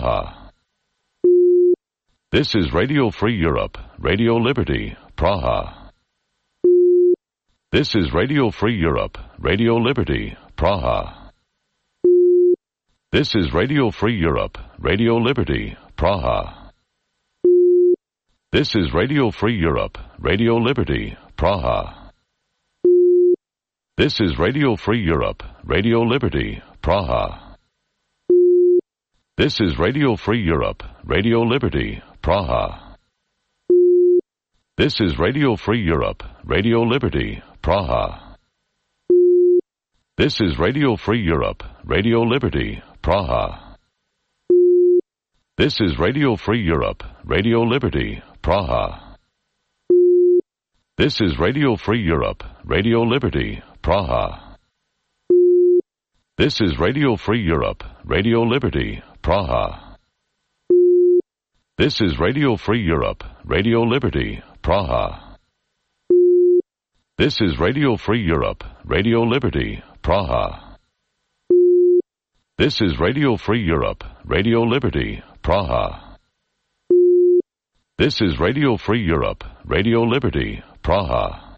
Praha. This is Radio Free Europe, Radio Liberty, Praha. This is Radio Free Europe, Radio Liberty, Praha. This is Radio Free Europe, Radio Liberty, Praha. This is Radio Free Europe, Radio Liberty, Praha. This is Radio Free Europe, Radio Liberty, Praha. This is Radio Free Europe, Radio Liberty, Praha. This is Radio Free Europe, Radio Liberty, Praha. This is Radio Free Europe, Radio Liberty, Praha. This is Radio Free Europe, Radio Liberty, Praha. This is Radio Free Europe, Radio Liberty, Praha. This is Radio Free Europe, Radio Liberty, Praha. This is Radio Free Europe, Radio Liberty, Praha. This is Radio Free Europe, Radio Liberty, Praha. This is Radio Free Europe, Radio Liberty, Praha. This is Radio Free Europe, Radio Liberty, Praha.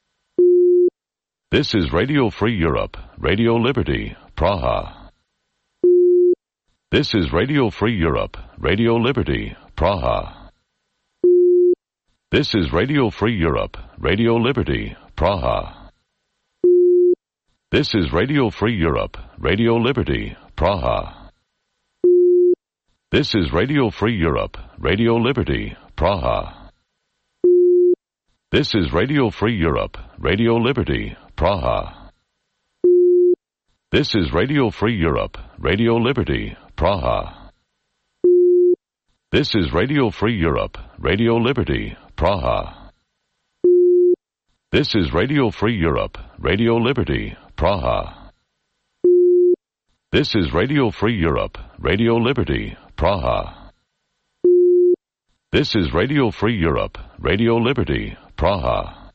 This is Radio Free Europe, Radio Liberty, Praha. This is Radio Free Europe, Radio Liberty, Praha. This is Radio Free Europe, Radio Liberty, Praha. This is Radio Free Europe, Radio Liberty, Praha. This is Radio Free Europe, Radio Liberty, Praha. This is Radio Free Europe, Radio Liberty, Praha. This is Radio Free Europe, Radio Liberty, Praha. This is Radio Free Europe, Radio Liberty, Praha. This is Radio Free Europe, Radio Liberty, Praha. This is Radio Free Europe, Radio Liberty, Praha. This is Radio Free Europe, Radio Liberty, Praha.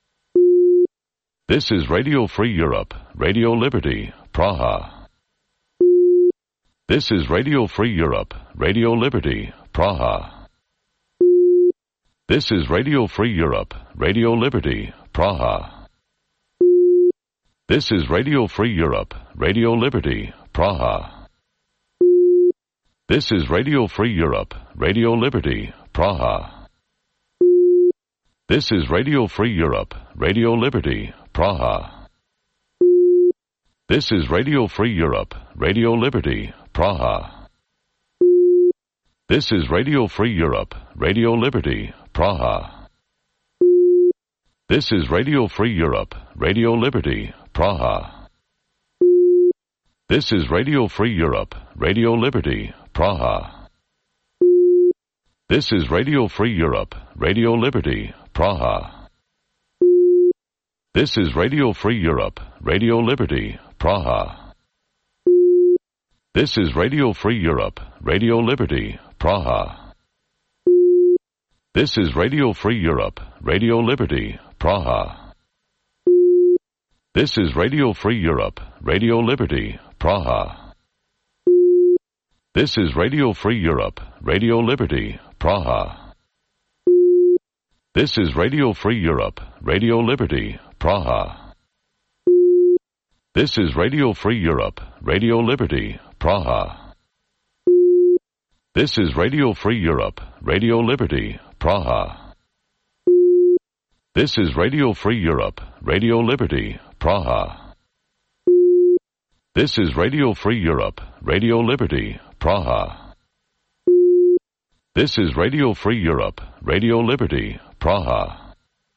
This is Radio Free Europe, Radio Liberty, Praha. This is Radio Free Europe, Radio Liberty, Praha. This is Radio Free Europe, Radio Liberty, Praha. This is Radio Free Europe, Radio Liberty, Praha. This is Radio Free Europe, Radio Liberty, Praha. This is Radio Free Europe, Radio Liberty, Praha. This is Radio Free Europe, Radio Liberty, Praha. This is Radio Free Europe, Radio Liberty, Praha. This is Radio Free Europe, Radio Liberty, Praha. This is Radio Free Europe, Radio Liberty, Praha. This is Radio Free Europe, Radio Liberty, Praha. This is Radio Free Europe, Radio Liberty, Praha. This is Radio Free Europe, Radio Liberty, Praha. This is Radio Free Europe, Radio Liberty, Praha. This is Radio Free Europe, Radio Liberty, Praha. This is Radio Free Europe, Radio Liberty, Praha. This is Radio Free Europe, Radio Liberty, Praha. This is Radio Free Europe, Radio Liberty, Praha. This is Radio Free Europe, Radio Liberty, Praha. This is Radio Free Europe, Radio Liberty, Praha. This is Radio Free Europe, Radio Liberty, Praha. This is Radio Free Europe, Radio Liberty, Praha.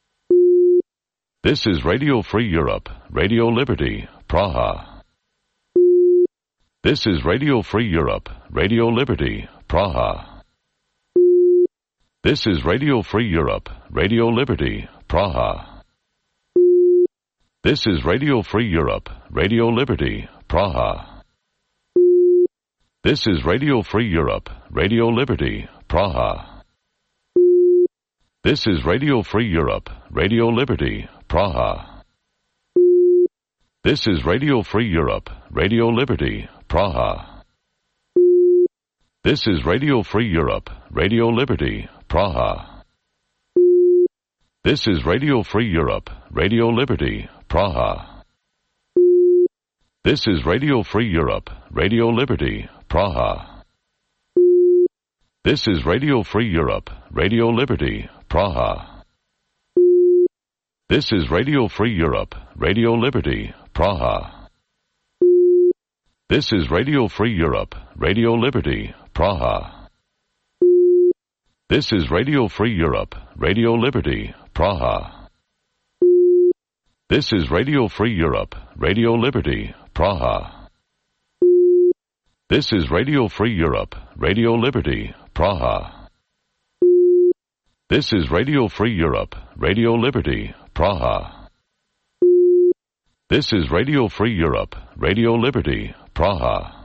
This is Radio Free Europe, Radio Liberty, Praha. This is Radio Free Europe, Radio Liberty, Praha. This is Radio Free Europe, Radio Liberty, Praha. This is Radio Free Europe, Radio Liberty, Praha. This is Radio Free Europe, Radio Liberty, Praha. This is Radio Free Europe, Radio Liberty, Praha. This is Radio Free Europe, Radio Liberty, Praha. This is Radio Free Europe, Radio Liberty, Praha. This is Radio Free Europe, Radio Liberty, Praha. This is Radio Free Europe, Radio Liberty, Praha. This is Radio Free Europe, Radio Liberty, Praha. This is Radio Free Europe, Radio Liberty, Praha. This is Radio Free Europe, Radio Liberty, Praha. This is Radio Free Europe, Radio Liberty, Praha. This is Radio Free Europe, Radio Liberty, Praha. This is Radio Free Europe, Radio Liberty, Praha. This is Radio Free Europe, Radio Liberty, Praha. This is Radio Free Europe, Radio Liberty, Praha.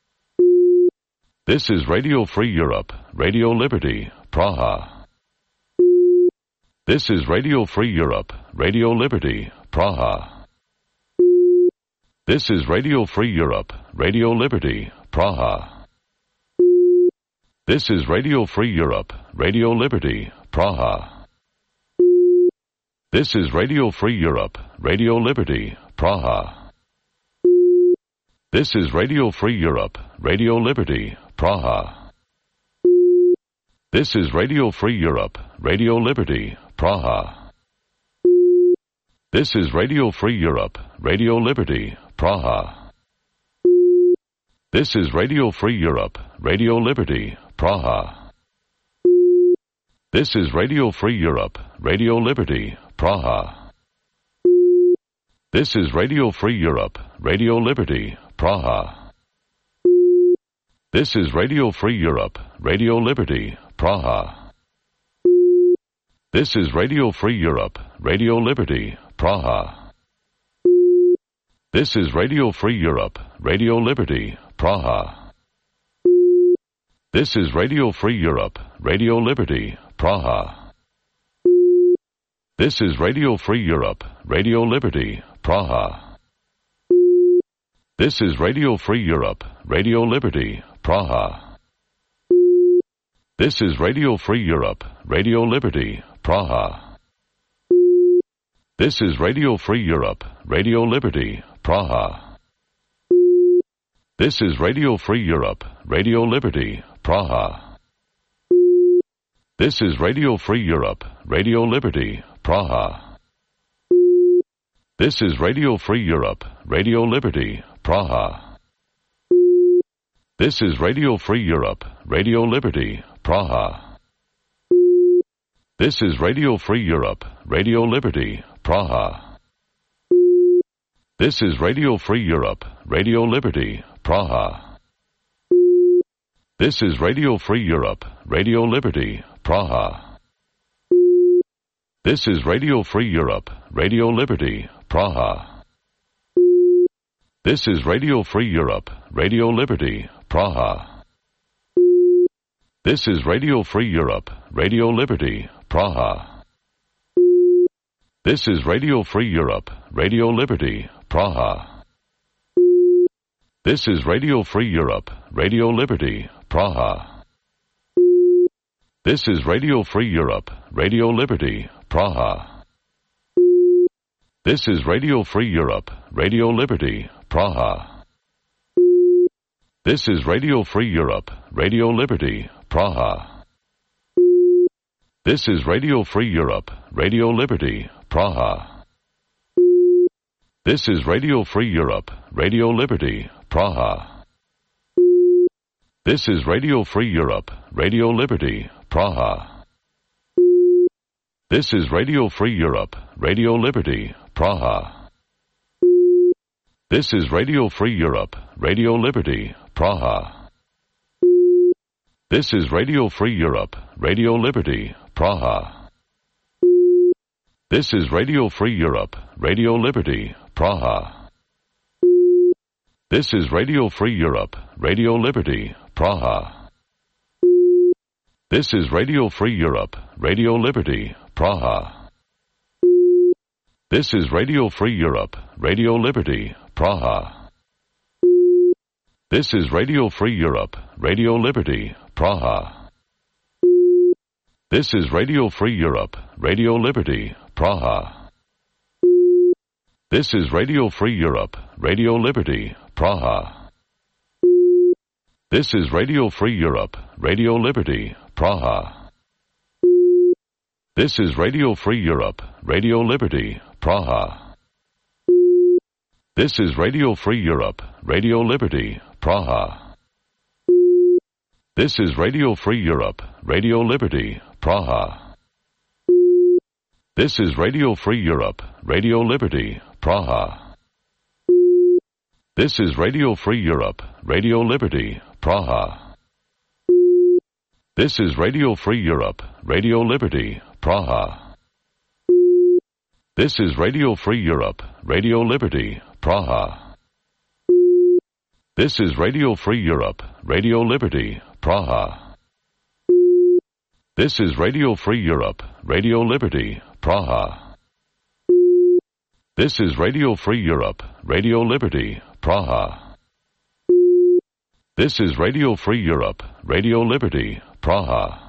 This is Radio Free Europe, Radio Liberty, Praha. This is Radio Free Europe, Radio Liberty, Praha. This is Radio Free Europe, Radio Liberty, Praha. This is Radio Free Europe, Radio Liberty, Praha. This is Radio Free Europe, Radio Liberty, Praha. This is Radio Free Europe, Radio Liberty, Praha. This is Radio Free Europe, Radio Liberty, Praha. This is Radio Free Europe, Radio Liberty, Praha. This is Radio Free Europe, Radio Liberty, Praha. This is Radio Free Europe, Radio Liberty, Praha. This is Radio Free Europe, Radio Liberty, Praha. This is Radio Free Europe, Radio Liberty, Praha. This is Radio Free Europe, Radio Liberty, Praha. This is Radio Free Europe, Radio Liberty, Praha. This is Radio Free Europe, Radio Liberty, Praha. This is Radio Free Europe, Radio Liberty, Praha. This is Radio Free Europe, Radio Liberty, Praha. This is Radio Free Europe, Radio Liberty, Praha. This is Radio Free Europe, Radio Liberty, Praha. This is Radio Free Europe, Radio Liberty, Praha. This is Radio Free Europe, Radio Liberty, Praha. This is Radio Free Europe, Radio Liberty, Praha. This is Radio Free Europe, Radio Liberty, Praha. This is Radio Free Europe, Radio Liberty, Praha. This is Radio Free Europe, Radio Liberty, Praha. This is Radio Free Europe, Radio Liberty, Praha. This is Radio Free Europe, Radio Liberty, Praha. This is Radio Free Europe, Radio Liberty, Praha. This is Radio Free Europe, Radio Liberty, Praha. This is Radio Free Europe, Radio Liberty, Praha. This is Radio Free Europe, Radio Liberty, Praha. This is Radio Free Europe, Radio Liberty, Praha. This is Radio Free Europe, Radio Liberty, Praha. This is Radio Free Europe, Radio Liberty, Praha. This is Radio Free Europe, Radio Liberty, Praha. This is Radio Free Europe, Radio Liberty, Praha. This is Radio Free Europe, Radio Liberty, Praha. This is Radio Free Europe, Radio Liberty, Praha. This is Radio Free Europe, Radio Liberty, Praha. This is Radio Free Europe, Radio Liberty, Praha. This is Radio Free Europe, Radio Liberty, Praha. This is Radio Free Europe, Radio Liberty, Praha. This is Radio Free Europe, Radio Liberty, Praha. This is Radio Free Europe, Radio Liberty, Praha. This is Radio Free Europe, Radio Liberty, Praha. This is Radio Free Europe, Radio Liberty, Praha. This is Radio Free Europe, Radio Liberty, Praha. This is Radio Free Europe, Radio Liberty, Praha. This is Radio Free Europe, Radio Liberty, Praha. This is Radio Free Europe, Radio Liberty, Praha. This is Radio Free Europe, Radio Liberty, Praha. This is Radio Free Europe, Radio Liberty, Praha. This is Radio Free Europe, Radio Liberty, Praha. This is Radio Free Europe, Radio Liberty, Praha. This is Radio Free Europe, Radio Liberty, Praha. This is Radio Free Europe, Radio Liberty, Praha. This is Radio Free Europe, Radio Liberty, Praha. This is Radio Free Europe, Radio Liberty, Praha. This is Radio Free Europe, Radio Liberty, Praha.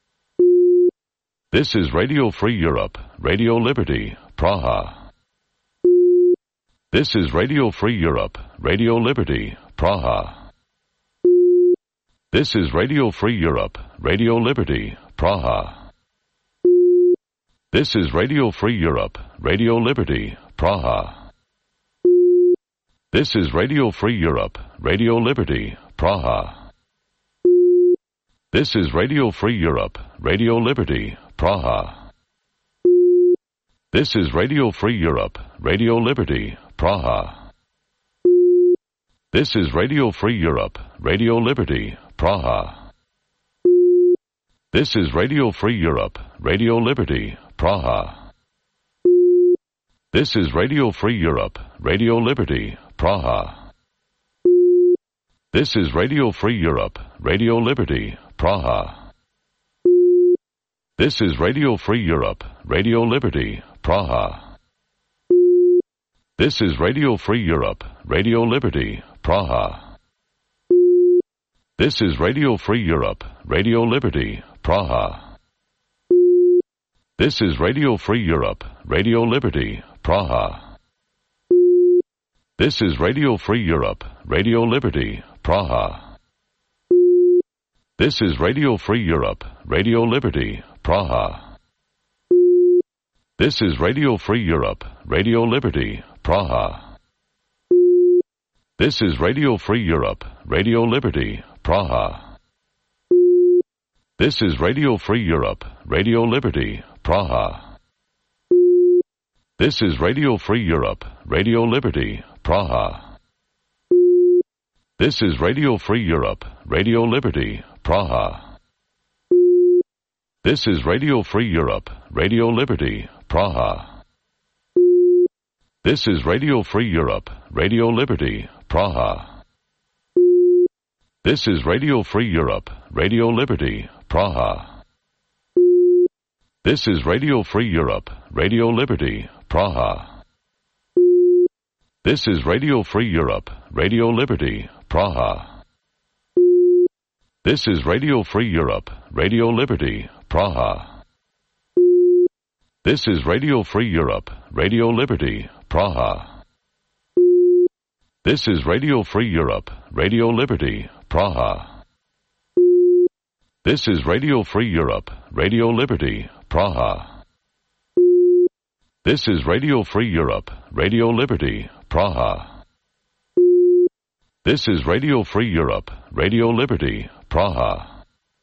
This is Radio Free Europe, Radio Liberty, Praha. This is Radio Free Europe, Radio Liberty, Praha. This is Radio Free Europe, Radio Liberty, Praha. This is Radio Free Europe, Radio Liberty, Praha. This is Radio Free Europe, Radio Liberty, Praha. This is Radio Free Europe, Radio Liberty, Praha. This is Radio Free Europe, Radio Liberty, Praha. This is Radio Free Europe, Radio Liberty, Praha. This is Radio Free Europe, Radio Liberty, Praha. This is Radio Free Europe, Radio Liberty, Praha. This is Radio Free Europe, Radio Liberty, Praha. This is Radio Free Europe, Radio Liberty, Praha. This is Radio Free Europe, Radio Liberty, Praha. This is Radio Free Europe, Radio Liberty, Praha. This is Radio Free Europe, Radio Liberty, Praha. This is Radio Free Europe, Radio Liberty, Praha. This is Radio Free Europe, Radio Liberty, Praha. This is Radio Free Europe, Radio Liberty, Praha. This is Radio Free Europe, Radio Liberty, Praha. This is Radio Free Europe, Radio Liberty, Praha. This is Radio Free Europe, Radio Liberty, Praha. This is Radio Free Europe, Radio Liberty, Praha. This is Radio Free Europe, Radio Liberty, Praha. This is Radio Free Europe, Radio Liberty, Praha. This is Radio Free Europe, Radio Liberty, Praha. This is Radio Free Europe, Radio Liberty, Praha. This is Radio Free Europe, Radio Liberty, Praha. This is Radio Free Europe, Radio Liberty, Praha. This is Radio Free Europe, Radio Liberty, Praha. This is Radio Free Europe, Radio Liberty, Praha. This is Radio Free Europe, Radio Liberty, Praha. This is Radio Free Europe, Radio Liberty, Praha. This is Radio Free Europe, Radio Liberty, Praha.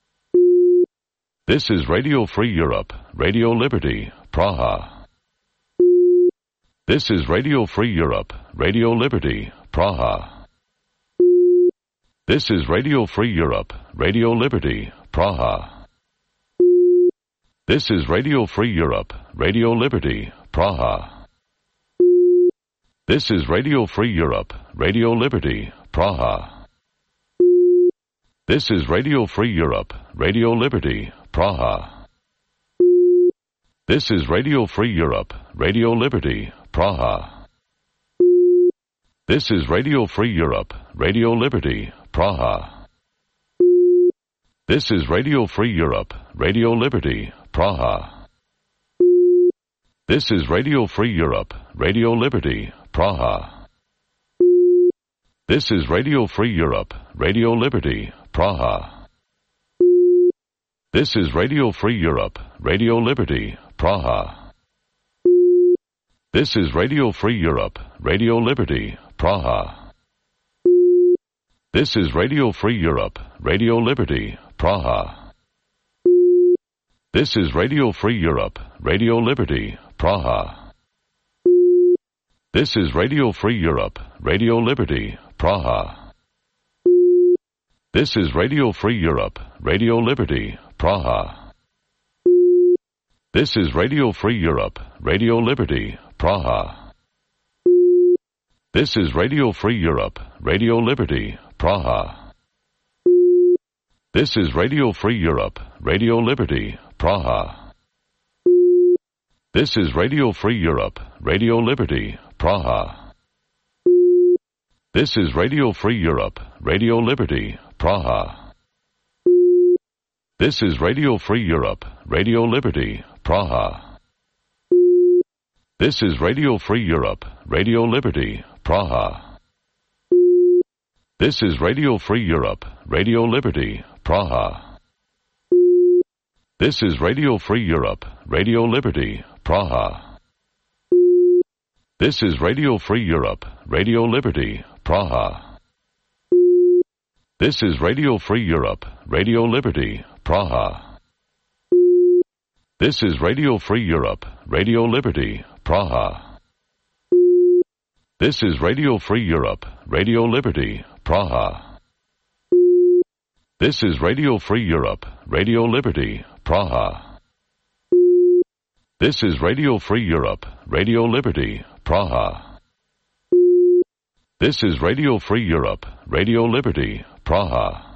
This is Radio Free Europe, Radio Liberty, Praha. This is Radio Free Europe, Radio Liberty, Praha. This is Radio Free Europe, Radio Liberty, Praha. This is Radio Free Europe, Radio Liberty, Praha. This is Radio Free Europe, Radio Liberty, Praha. This is Radio Free Europe, Radio Liberty, Praha. This is Radio Free Europe, Radio Liberty, Praha. This is Radio Free Europe, Radio Liberty, Praha. This is Radio Free Europe, Radio Liberty, Praha. This is Radio Free Europe, Radio Liberty, Praha. This is Radio Free Europe, Radio Liberty, Praha. This is Radio Free Europe, Radio Liberty, Praha. This is Radio Free Europe, Radio Liberty, Praha. This is Radio Free Europe, Radio Liberty, Praha. This is Radio Free Europe, Radio Liberty, Praha. This is Radio Free Europe, Radio Liberty, Praha. This is Radio Free Europe, Radio Liberty, Praha. This is Radio Free Europe, Radio Liberty, Praha. This is Radio Free Europe, Radio Liberty, Praha. This is Radio Free Europe, Radio Liberty, Praha. This is Radio Free Europe, Radio Liberty, Praha. This is Radio Free Europe, Radio Liberty, Praha. This is Radio Free Europe, Radio Liberty, Praha. This is Radio Free Europe, Radio Liberty, Praha. This is Radio Free Europe, Radio Liberty, Praha. This is Radio Free Europe, Radio Liberty, Praha. This is Radio Free Europe, Radio Liberty, Praha. This is Radio Free Europe, Radio Liberty, Praha. This is Radio Free Europe, Radio Liberty, Praha. This is Radio Free Europe, Radio Liberty, Praha. This is Radio Free Europe, Radio Liberty, Praha. This is Radio Free Europe, Radio Liberty, Praha. This is Radio Free Europe, Radio Liberty, Praha.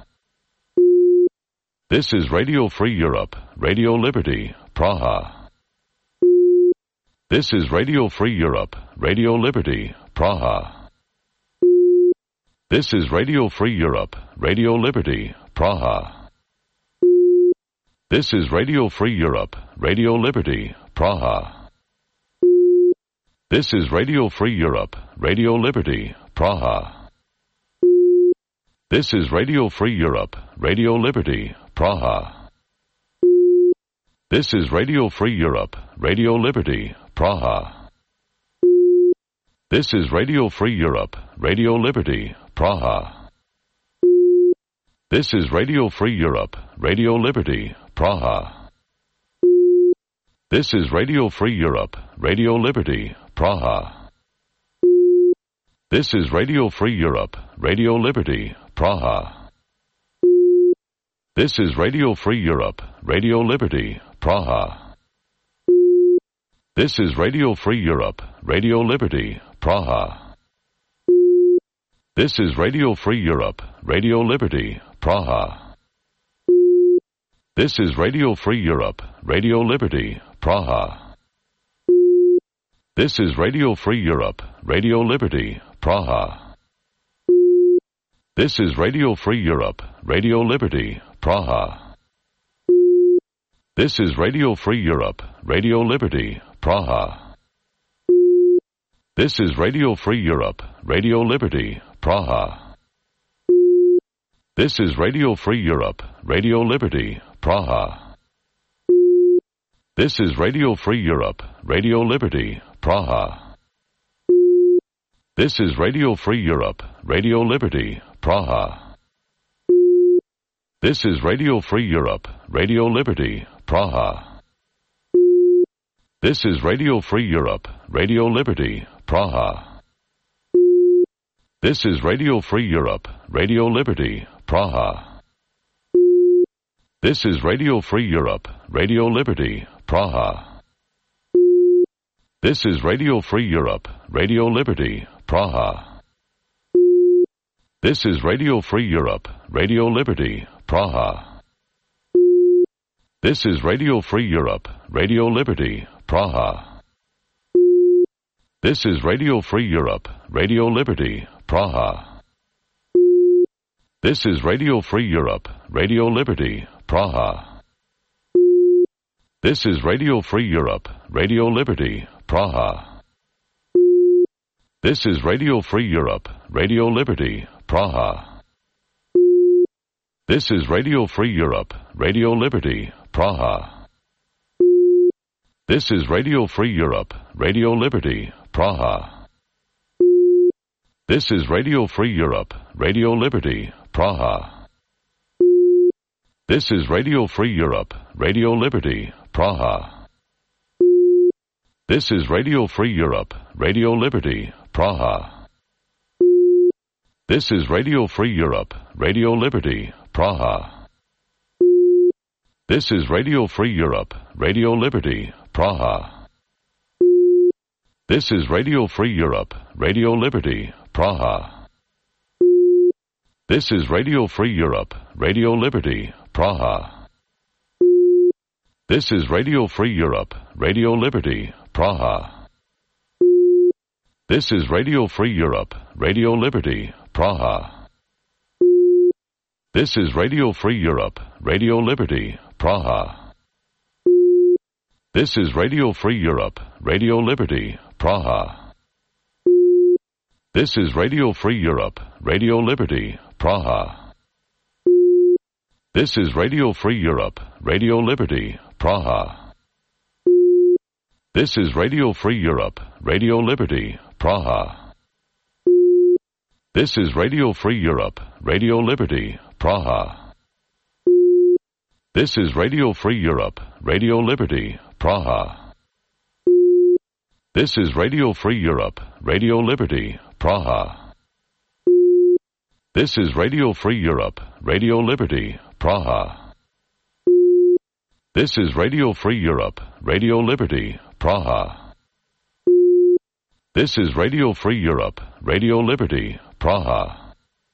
This is Radio Free Europe, Radio Liberty, Praha. This is Radio Free Europe, Radio Liberty, Praha. This is Radio Free Europe, Radio Liberty, Praha. This is Radio Free Europe, Radio Liberty, Praha. This is Radio Free Europe, Radio Liberty, Praha. This is Radio Free Europe, Radio Liberty, Praha. This is Radio Free Europe, Radio Liberty, Praha. This is Radio Free Europe, Radio Liberty, Praha. This is Radio Free Europe, Radio Liberty, Praha. This is Radio Free Europe, Radio Liberty, Praha. This is Radio Free Europe, Radio Liberty, Praha. This is Radio Free Europe, Radio Liberty, Praha. This is Radio Free Europe, Radio Liberty, Praha. This is Radio Free Europe, Radio Liberty, Praha. This is Radio Free Europe, Radio Liberty, Praha. This is Radio Free Europe, Radio Liberty, Praha. This is Radio Free Europe, Radio Liberty, Praha. This is Radio Free Europe, Radio Liberty, Praha. This is Radio Free Europe, Radio Liberty, Praha. This is Radio Free Europe, Radio Liberty, Praha. This is Radio Free Europe, Radio Liberty, Praha. This is Radio Free Europe, Radio Liberty, Praha. This is Radio Free Europe, Radio Liberty, Praha. This is Radio Free Europe, Radio Liberty, Praha. This is Radio Free Europe, Radio Liberty, Praha. This is Radio Free Europe, Radio Liberty, Praha. This is Radio Free Europe, Radio Liberty, Praha. This is Radio Free Europe, Radio Liberty, Praha. This is Radio Free Europe, Radio Liberty, Praha. This is Radio Free Europe, Radio Liberty, Praha. This is Radio Free Europe, Radio Liberty, Praha. This is Radio Free Europe, Radio Liberty, Praha. This is Radio Free Europe, Radio Liberty, Praha. This is Radio Free Europe, Radio Liberty, Praha. This is Radio Free Europe, Radio Liberty, Praha. This is Radio Free Europe, Radio Liberty, Praha. This is Radio Free Europe, Radio Liberty, Praha. This is Radio Free Europe, Radio Liberty, Praha. This is Radio Free Europe, Radio Liberty, Praha. This is Radio Free Europe, Radio Liberty, Praha. This is Radio Free Europe, Radio Liberty, Praha. This is Radio Free Europe, Radio Liberty, Praha. This is Radio Free Europe, Radio Liberty, Praha. This is Radio Free Europe, Radio Liberty, Praha. This is Radio Free Europe, Radio Liberty, Praha. This is Radio Free Europe, Radio Liberty, Praha. This is Radio Free Europe, Radio Liberty, Praha. This is Radio Free Europe, Radio Liberty, Praha. This is Radio Free Europe, Radio Liberty, Praha. This is Radio Free Europe, Radio Liberty, Praha. This is Radio Free Europe, Radio Liberty, Praha. This is Radio Free Europe, Radio Liberty, Praha. This is Radio Free Europe, Radio Liberty, Praha. This is Radio Free Europe, Radio Liberty, Praha. This is Radio Free Europe, Radio Liberty, Praha.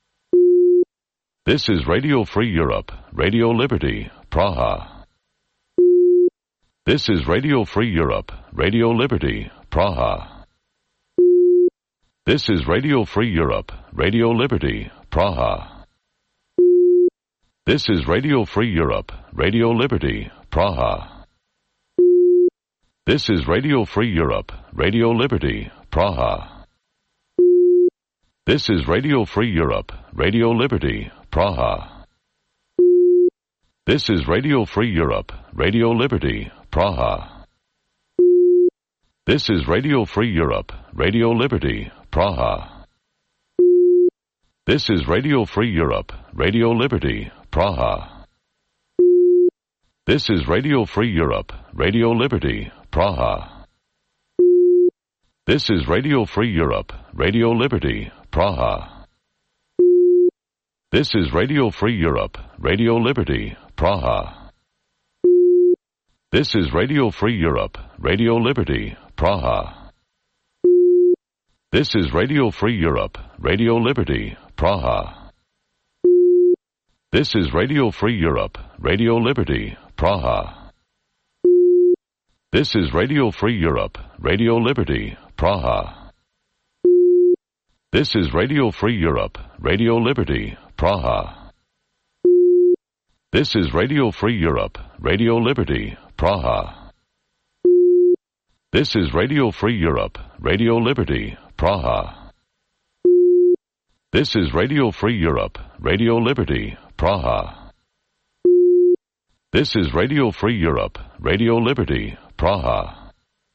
This is Radio Free Europe, Radio Liberty, Praha. This is Radio Free Europe, Radio Liberty, Praha. This is Radio Free Europe, Radio Liberty, Praha. This is Radio Free Europe, Radio Liberty, Praha. This is Radio Free Europe, Radio Liberty, Praha. This is Radio Free Europe, Radio Liberty, Praha. This is Radio Free Europe, Radio Liberty, Praha. This is Radio Free Europe, Radio Liberty, Praha. This is Radio Free Europe, Radio Liberty, Praha. This is Radio Free Europe, Radio Liberty, Praha. This is Radio Free Europe, Radio Liberty, Praha. This is Radio Free Europe, Radio Liberty, Praha. This is Radio Free Europe, Radio Liberty, Praha. This is Radio Free Europe, Radio Liberty, Praha. This is Radio Free Europe, Radio Liberty, Praha. This is Radio Free Europe, Radio Liberty, Praha. This is Radio Free Europe, Radio Liberty, Praha. This is Radio Free Europe, Radio Liberty, Praha. This is Radio Free Europe, Radio Liberty, Praha. This is Radio Free Europe, Radio Liberty, Praha. This is Radio Free Europe, Radio Liberty, Praha.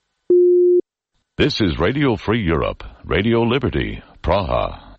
This is Radio Free Europe, Radio Liberty, Praha.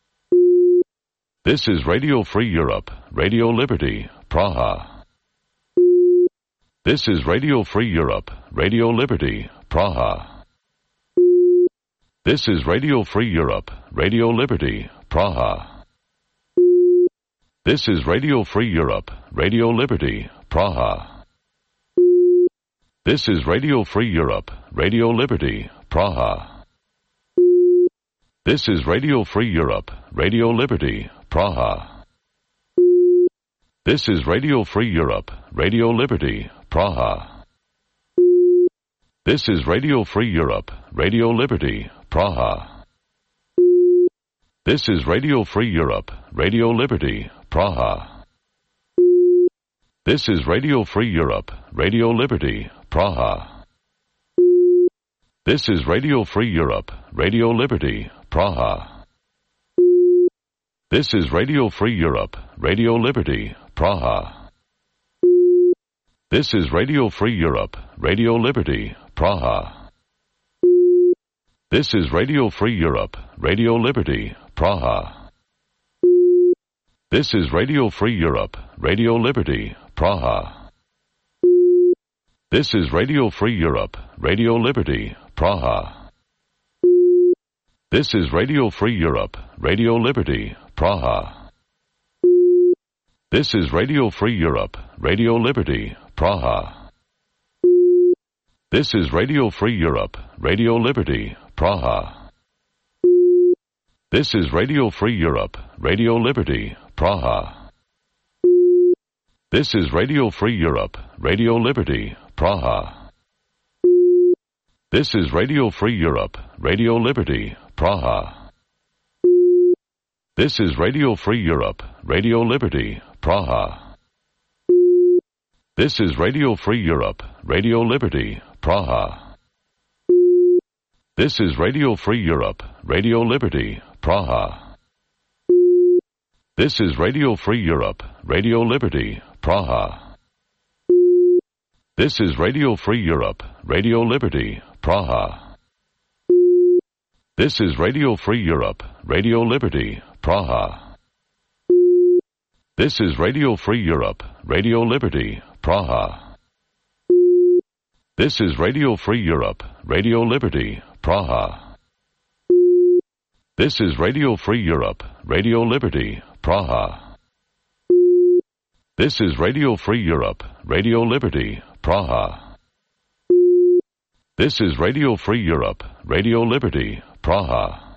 This is Radio Free Europe, Radio Liberty, Praha. This is Radio Free Europe, Radio Liberty, Praha. This is Radio Free Europe, Radio Liberty, Praha. This is Radio Free Europe, Radio Liberty, Praha. This is Radio Free Europe, Radio Liberty, Praha. This is Radio Free Europe, Radio Liberty, Praha. This is Radio Free Europe, Radio Liberty, Praha. This is Radio Free Europe, Radio Liberty, Praha. This is Radio Free Europe, Radio Liberty, Praha. This is Radio Free Europe, Radio Liberty, Praha. This is Radio Free Europe, Radio Liberty, Praha. This is Radio Free Europe, Radio Liberty, Praha. This is Radio Free Europe, Radio Liberty, Praha. This is Radio Free Europe, Radio Liberty, Praha. This is Radio Free Europe, Radio Liberty, Praha. This is Radio Free Europe, Radio Liberty, Praha. This is Radio Free Europe, Radio Liberty, Praha. This is Radio Free Europe, Radio Liberty, Praha. This is Radio Free Europe, Radio Liberty, Praha. This is Radio Free Europe, Radio Liberty, Praha. This is Radio Free Europe, Radio Liberty, Praha. This is Radio Free Europe, Radio Liberty, Praha. This is Radio Free Europe, Radio Liberty, Praha. This is Radio Free Europe, Radio Liberty, Praha. This is Radio Free Europe, Radio Liberty, Praha. This is Radio Free Europe, Radio Liberty, Praha. This is Radio Free Europe, Radio Liberty, Praha. This is Radio Free Europe, Radio Liberty, Praha. This is Radio Free Europe, Radio Liberty, Praha. This is Radio Free Europe, Radio Liberty, Praha. This is Radio Free Europe, Radio Liberty, Praha. This is Radio Free Europe, Radio Liberty, Praha. This is Radio Free Europe, Radio Liberty, Praha.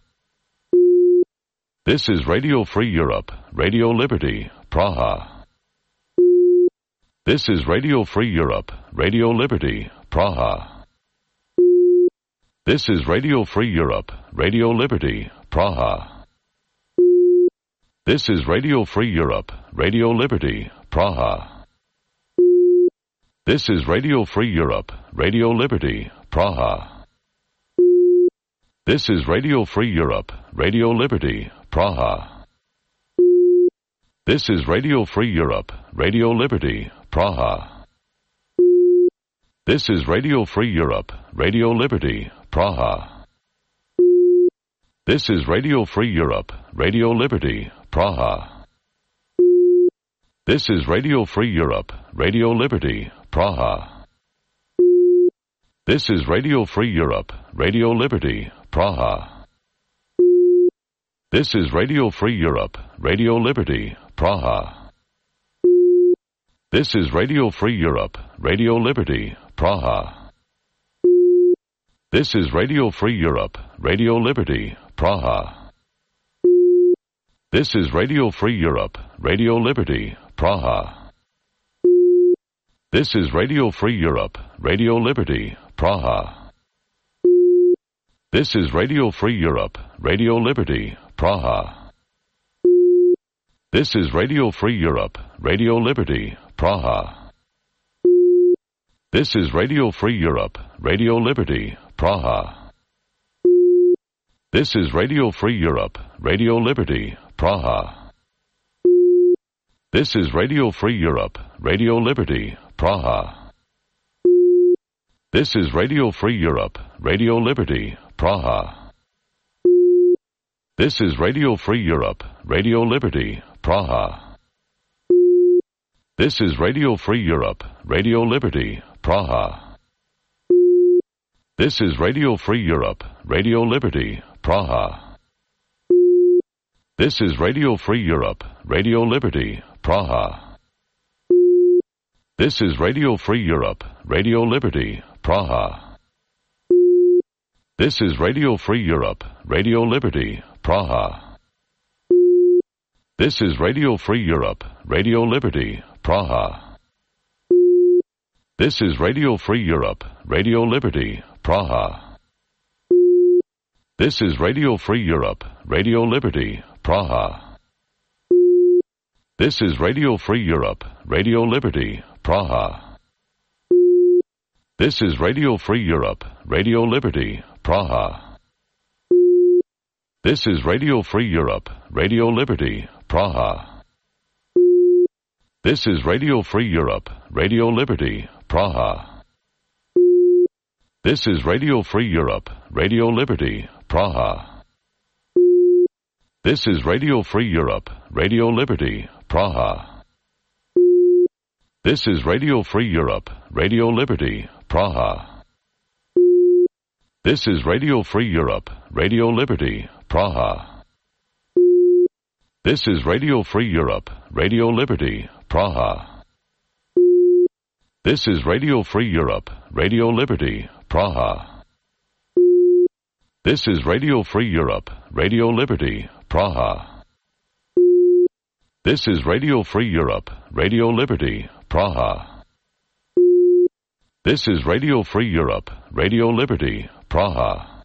This is Radio Free Europe, Radio Liberty, Praha. This is Radio Free Europe, Radio Liberty, Praha. This is Radio Free Europe, Radio Liberty, Praha. This is Radio Free Europe, Radio Liberty, Praha. This is Radio Free Europe, Radio Liberty, Praha. This is Radio Free Europe, Radio Liberty, Praha. This is Radio Free Europe, Radio Liberty, Praha. This is Radio Free Europe, Radio Liberty, Praha. This is Radio Free Europe, Radio Liberty, Praha. This is Radio Free Europe, Radio Liberty, Praha. This is Radio Free Europe, Radio Liberty, Praha. This is Radio Free Europe, Radio Liberty, Praha. This is Radio Free Europe, Radio Liberty, Praha. This is Radio Free Europe, Radio Liberty, Praha. This is Radio Free Europe, Radio Liberty, Praha. This is Radio Free Europe, Radio Liberty, Praha. This is Radio Free Europe, Radio Liberty, Praha. This is Radio Free Europe, Radio Liberty, Praha. This is Radio Free Europe, Radio Liberty, Praha. This is Radio Free Europe, Radio Liberty, Praha. This is Radio Free Europe, Radio Liberty, Praha. This is Radio Free Europe, Radio Liberty, Praha. This is Radio Free Europe, Radio Liberty, Praha. This is Radio Free Europe, Radio Liberty, Praha. This is Radio Free Europe, Radio Liberty, Praha. This is Radio Free Europe, Radio Liberty, Praha. This is Radio Free Europe, Radio Liberty, Praha. This is Radio Free Europe, Radio Liberty, Praha. This is Radio Free Europe, Radio Liberty, Praha. This is Radio Free Europe, Radio Liberty, Praha. This is Radio Free Europe, Radio Liberty, Praha. This is Radio Free Europe, Radio Liberty, Praha. This is Radio Free Europe, Radio Liberty, Praha. This is Radio Free Europe, Radio Liberty, Praha. This is Radio Free Europe, Radio Liberty, Praha. This is Radio Free Europe, Radio Liberty, Praha. This is Radio Free Europe, Radio Liberty, Praha. This is Radio Free Europe, Radio Liberty, Praha. This is Radio Free Europe, Radio Liberty, Praha. This is Radio Free Europe, Radio Liberty, Praha. This is Radio Free Europe, Radio Liberty, Praha. This is Radio Free Europe, Radio Liberty, Praha. This is Radio Free Europe, Radio Liberty, Praha. This is Radio Free Europe, Radio Liberty, Praha.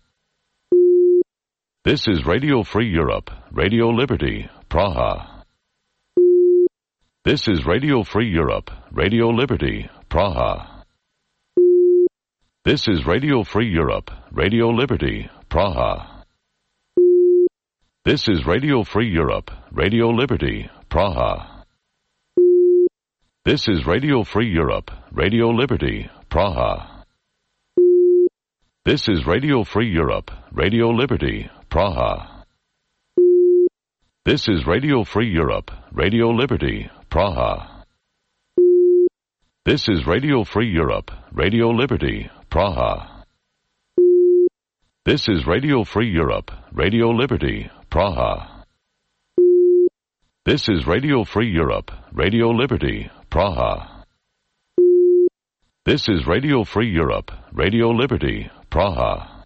This is Radio Free Europe, Radio Liberty, Praha. This is Radio Free Europe, Radio Liberty, Praha. This is Radio Free Europe, Radio Liberty, Praha. This is Radio Free Europe, Radio Liberty, Praha. This is Radio Free Europe, Radio Liberty, Praha. This is Radio Free Europe, Radio Liberty, Praha. This is Radio Free Europe, Radio Liberty, Praha. This is Radio Free Europe, Radio Liberty, Praha. This is Radio Free Europe, Radio Liberty, Praha. This is Radio Free Europe, Radio Liberty, Praha. This is Radio Free Europe, Radio Liberty, Praha.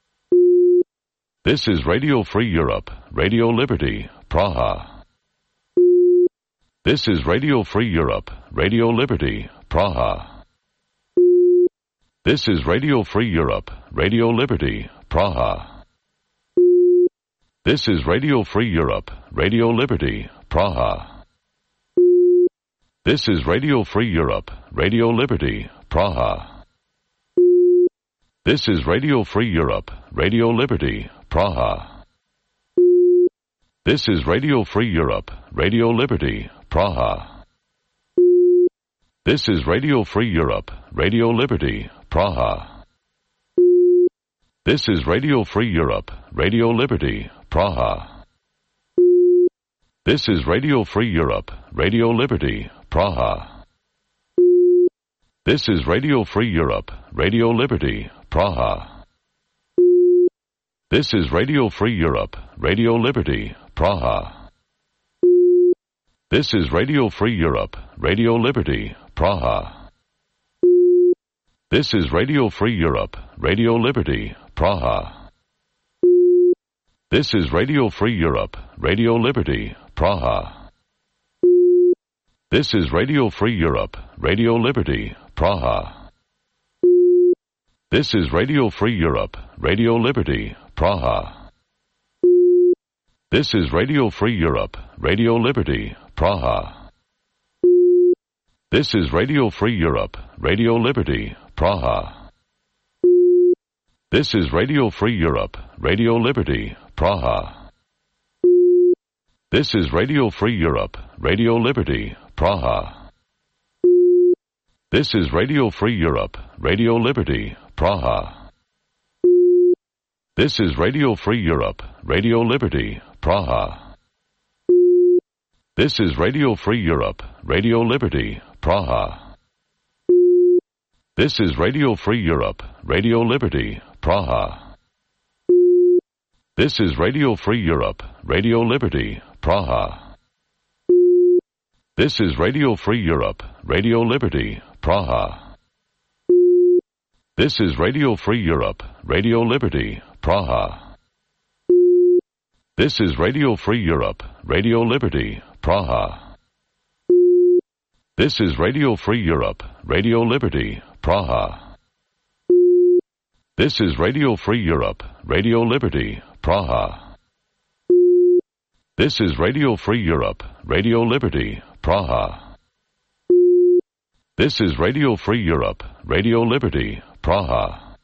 This is Radio Free Europe, Radio Liberty, Praha. This is Radio Free Europe, Radio Liberty, Praha. This is Radio Free Europe, Radio Liberty, Praha. This is Radio Free Europe, Radio Liberty, Praha. This is Radio Free Europe, Radio Liberty, Praha. This is Radio Free Europe, Radio Liberty, Praha. This is Radio Free Europe, Radio Liberty, Praha. This is Radio Free Europe, Radio Liberty, Praha. This is Radio Free Europe, Radio Liberty, Praha. This is Radio Free Europe, Radio Liberty, Praha. This is Radio Free Europe, Radio Liberty, Praha. This is Radio Free Europe, Radio Liberty, Praha. This is Radio Free Europe, Radio Liberty, Praha. This is Radio Free Europe, Radio Liberty, Praha. This is Radio Free Europe, Radio Liberty, Praha. This is Radio Free Europe, Radio Liberty, Praha. This is Radio Free Europe, Radio Liberty, Praha. This is Radio Free Europe, Radio Liberty, Praha. This is Radio Free Europe, Radio Liberty, Praha. This is Radio Free Europe, Radio Liberty, Praha. This is Radio Free Europe, Radio Liberty, Praha. This is Radio Free Europe, Radio Liberty, Praha. This is Radio Free Europe, Radio Liberty, Praha. This is Radio Free Europe, Radio Liberty, Praha. This is Radio Free Europe, Radio Liberty, Praha. This is Radio Free Europe, Radio Liberty, Praha. This is Radio Free Europe, Radio Liberty, Praha. This is Radio Free Europe, Radio Liberty, Praha. This is Radio Free Europe, Radio Liberty, Praha. This is Radio Free Europe, Radio Liberty, Praha. This is Radio Free Europe, Radio Liberty, Praha. This is Radio Free Europe, Radio Liberty, Praha. This is Radio Free Europe, Radio Liberty, Praha.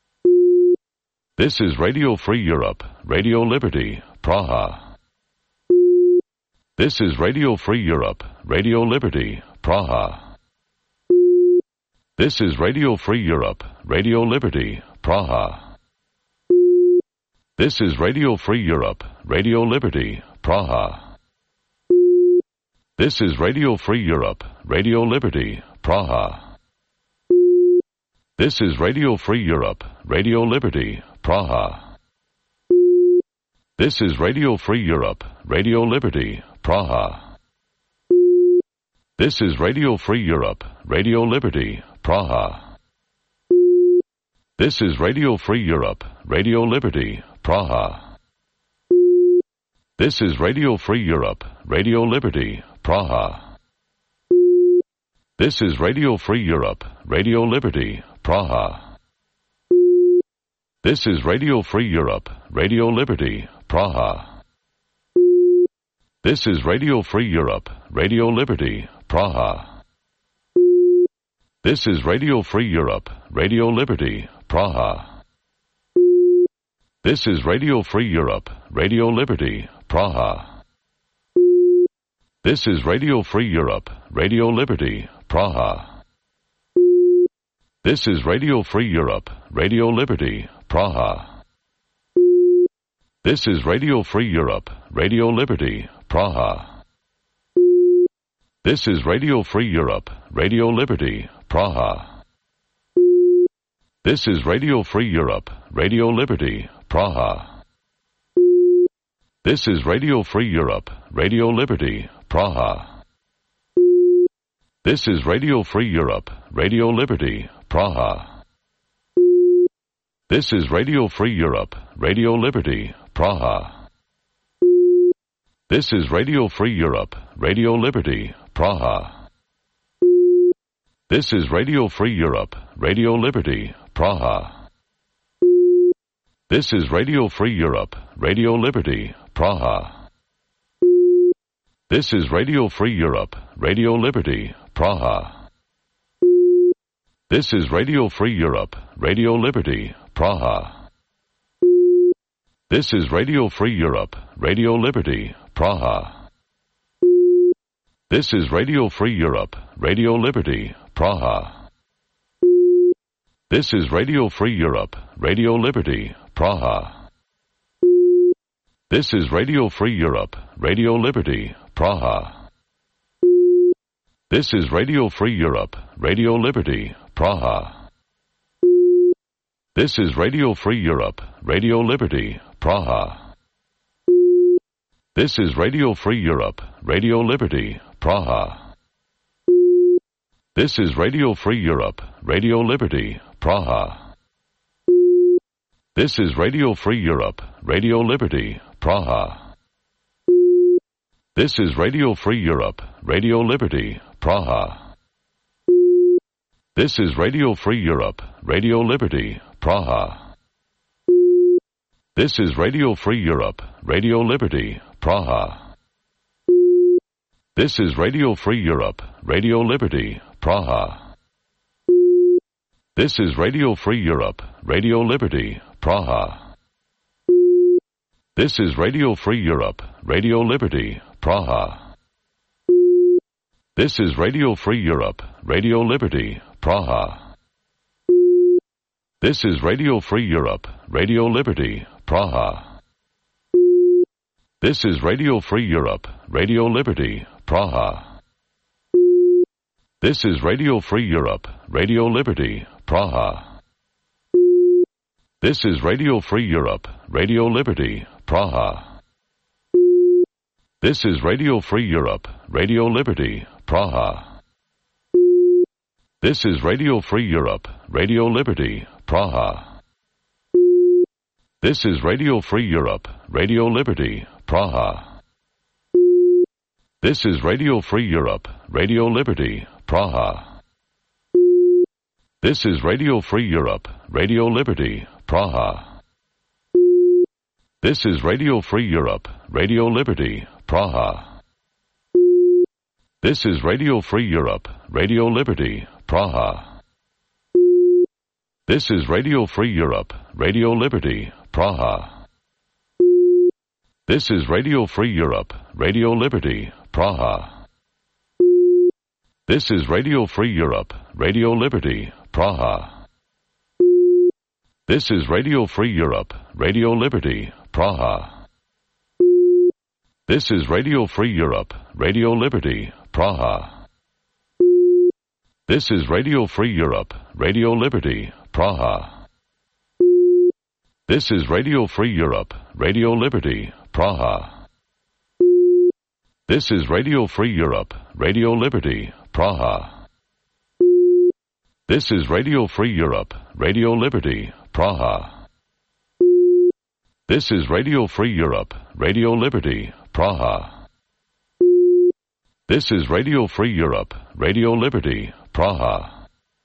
This is Radio Free Europe, Radio Liberty, Praha. This is Radio Free Europe, Radio Liberty, Praha. This is Radio Free Europe, Radio Liberty, Praha. This is Radio Free Europe, Radio Liberty, Praha. This is Radio Free Europe, Radio Liberty, Praha. This is Radio Free Europe, Radio Liberty, Praha. This is Radio Free Europe, Radio Liberty, Praha. This is Radio Free Europe, Radio Liberty, Praha. This is Radio Free Europe, Radio Liberty, Praha. This is Radio Free Europe, Radio Liberty, Praha. This is Radio Free Europe, Radio Liberty, Praha. This is Radio Free Europe, Radio Liberty, Praha. This is Radio Free Europe, Radio Liberty, Praha. This is Radio Free Europe, Radio Liberty, Praha. This is Radio Free Europe, Radio Liberty, Praha. This is Radio Free Europe, Radio Liberty, Praha. This is Radio Free Europe, Radio Liberty, Praha. This is Radio Free Europe, Radio Liberty, Praha. This is Radio Free Europe, Radio Liberty, Praha. This is Radio Free Europe, Radio Liberty, Praha. This is Radio Free Europe, Radio Liberty, Praha. This is Radio Free Europe, Radio Liberty, Praha. This is Radio Free Europe, Radio Liberty, Praha. This is Radio Free Europe, Radio Liberty, Praha. This is Radio Free Europe, Radio Liberty, Praha. This is Radio Free Europe, Radio Liberty, Praha. This is Radio Free Europe, Radio Liberty, Praha. This is Radio Free Europe, Radio Liberty, Praha. This is Radio Free Europe, Radio Liberty, Praha. This is Radio Free Europe, Radio Liberty, Praha. This is Radio Free Europe, Radio Liberty, Praha. This is Radio Free Europe, Radio Liberty, Praha. This is Radio Free Europe, Radio Liberty, Praha. This is Radio Free Europe, Radio Liberty, Praha. This is Radio Free Europe, Radio Liberty, Praha. This is Radio Free Europe, Radio Liberty, Praha. This is Radio Free Europe, Radio Liberty, Praha. This is Radio Free Europe, Radio Liberty, Praha. This is Radio Free Europe, Radio Liberty, Praha. This is Radio Free Europe, Radio Liberty, Praha. This is Radio Free Europe, Radio Liberty, Praha. This is Radio Free Europe, Radio Liberty, Praha. This is Radio Free Europe, Radio Liberty, Praha. This is Radio Free Europe, Radio Liberty, Praha. This is Radio Free Europe, Radio Liberty, Praha. This is Radio Free Europe, Radio Liberty, Praha. This is Radio Free Europe, Radio Liberty, Praha. This is Radio Free Europe, Radio Liberty, Praha. This is Radio Free Europe, Radio Liberty, Praha. This is Radio Free Europe, Radio Liberty, Praha. This is Radio Free Europe, Radio Liberty, Praha. This is Radio Free Europe, Radio Liberty, Praha. This is Radio Free Europe, Radio Liberty, Praha. This is Radio Free Europe, Radio Liberty, Praha. This is Radio Free Europe, Radio Liberty, Praha. This is Radio Free Europe, Radio Liberty, Praha. This is Radio Free Europe, Radio Liberty, Praha. This is Radio Free Europe, Radio Liberty, Praha. This is Radio Free Europe, Radio Liberty, Praha. This is Radio Free Europe, Radio Liberty, Praha. This is Radio Free Europe, Radio Liberty, Praha. This is Radio Free Europe, Radio Liberty, Praha. This is Radio Free Europe, Radio Liberty, Praha. This is Radio Free Europe, Radio Liberty, Praha. This is Radio Free Europe, Radio Liberty, Praha. This is Radio Free Europe, Radio Liberty, Praha.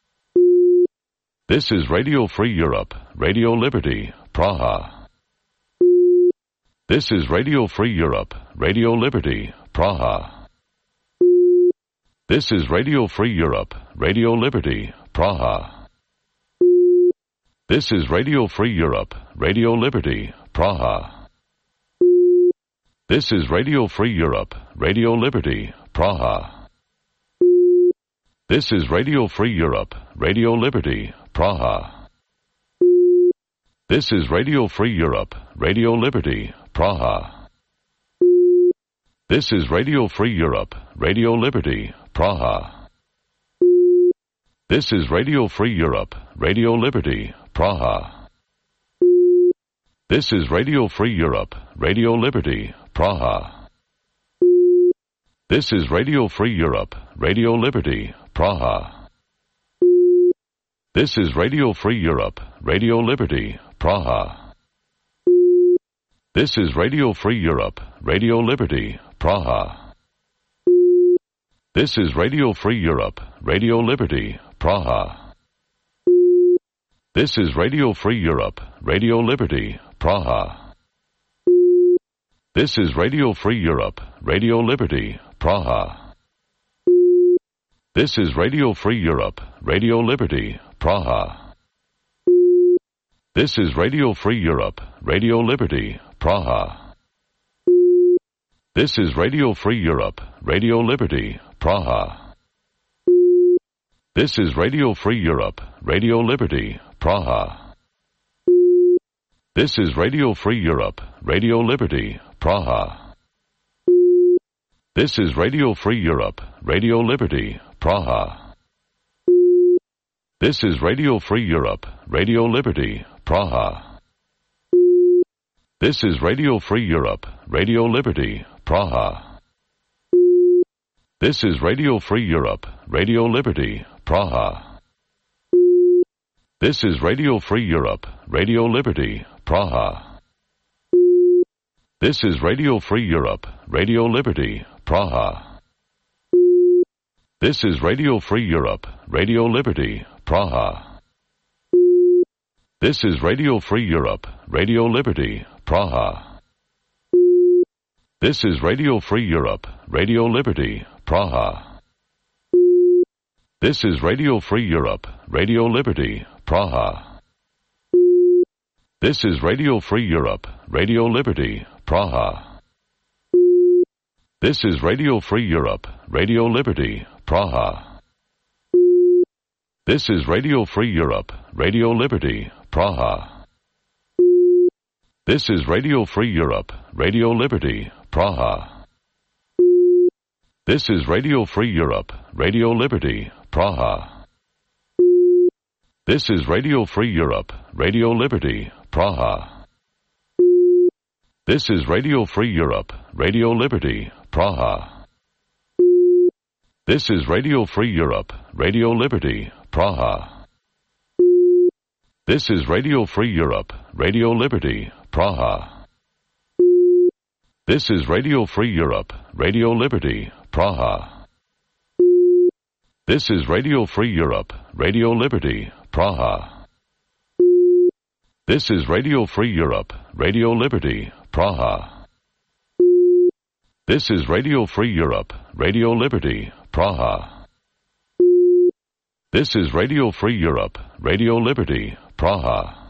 This is Radio Free Europe, Radio Liberty, Praha. This is Radio Free Europe, Radio Liberty, Praha. This is Radio Free Europe, Radio Liberty, Praha. This is Radio Free Europe, Radio Liberty, Praha. This is Radio Free Europe, Radio Liberty, Praha. This is Radio Free Europe, Radio Liberty, Praha. This is Radio Free Europe, Radio Liberty, Praha. This is Radio Free Europe, Radio Liberty, Praha. This is Radio Free Europe, Radio Liberty, Praha. This is Radio Free Europe, Radio Liberty, Praha. This is Radio Free Europe, Radio Liberty, Praha. This is Radio Free Europe, Radio Liberty, Praha. This is Radio Free Europe, Radio Liberty, Praha. This is Radio Free Europe, Radio Liberty, Praha. This is Radio Free Europe, Radio Liberty, Praha. This is Radio Free Europe, Radio Liberty, Praha. This is Radio Free Europe, Radio Liberty, Praha. This is Radio Free Europe, Radio Liberty, Praha. This is Radio Free Europe, Radio Liberty, Praha. This is Radio Free Europe, Radio Liberty, Praha. This is Radio Free Europe, Radio Liberty, Praha. This is Radio Free Europe, Radio Liberty, Praha. This is Radio Free Europe, Radio Liberty, Praha. This is Radio Free Europe, Radio Liberty, Praha. This is Radio Free Europe, Radio Liberty, Praha. This is Radio Free Europe, Radio Liberty, Praha. This is Radio Free Europe, Radio Liberty, Praha. This is Radio Free Europe, Radio Liberty, Praha. This is Radio Free Europe, Radio Liberty, Praha. This is Radio Free Europe, Radio Liberty, Praha. This is Radio Free Europe, Radio Liberty, Praha. This is Radio Free Europe, Radio Liberty, Praha. This is Radio Free Europe, Radio Liberty, Praha. This is Radio Free Europe, Radio Liberty, Praha. This is Radio Free Europe, Radio Liberty, Praha. This is Radio Free Europe, Radio Liberty, Praha. This is Radio Free Europe, Radio Liberty, Praha. This is Radio Free Europe, Radio Liberty, Praha. This is Radio Free Europe, Radio Liberty, Praha. This is Radio Free Europe, Radio Liberty, Praha. This is Radio Free Europe, Radio Liberty, Praha. This is Radio Free Europe, Radio Liberty, Praha. This is Radio Free Europe, Radio Liberty, Praha. This is Radio Free Europe, Radio Liberty, Praha. This is Radio Free Europe, Radio Liberty, Praha.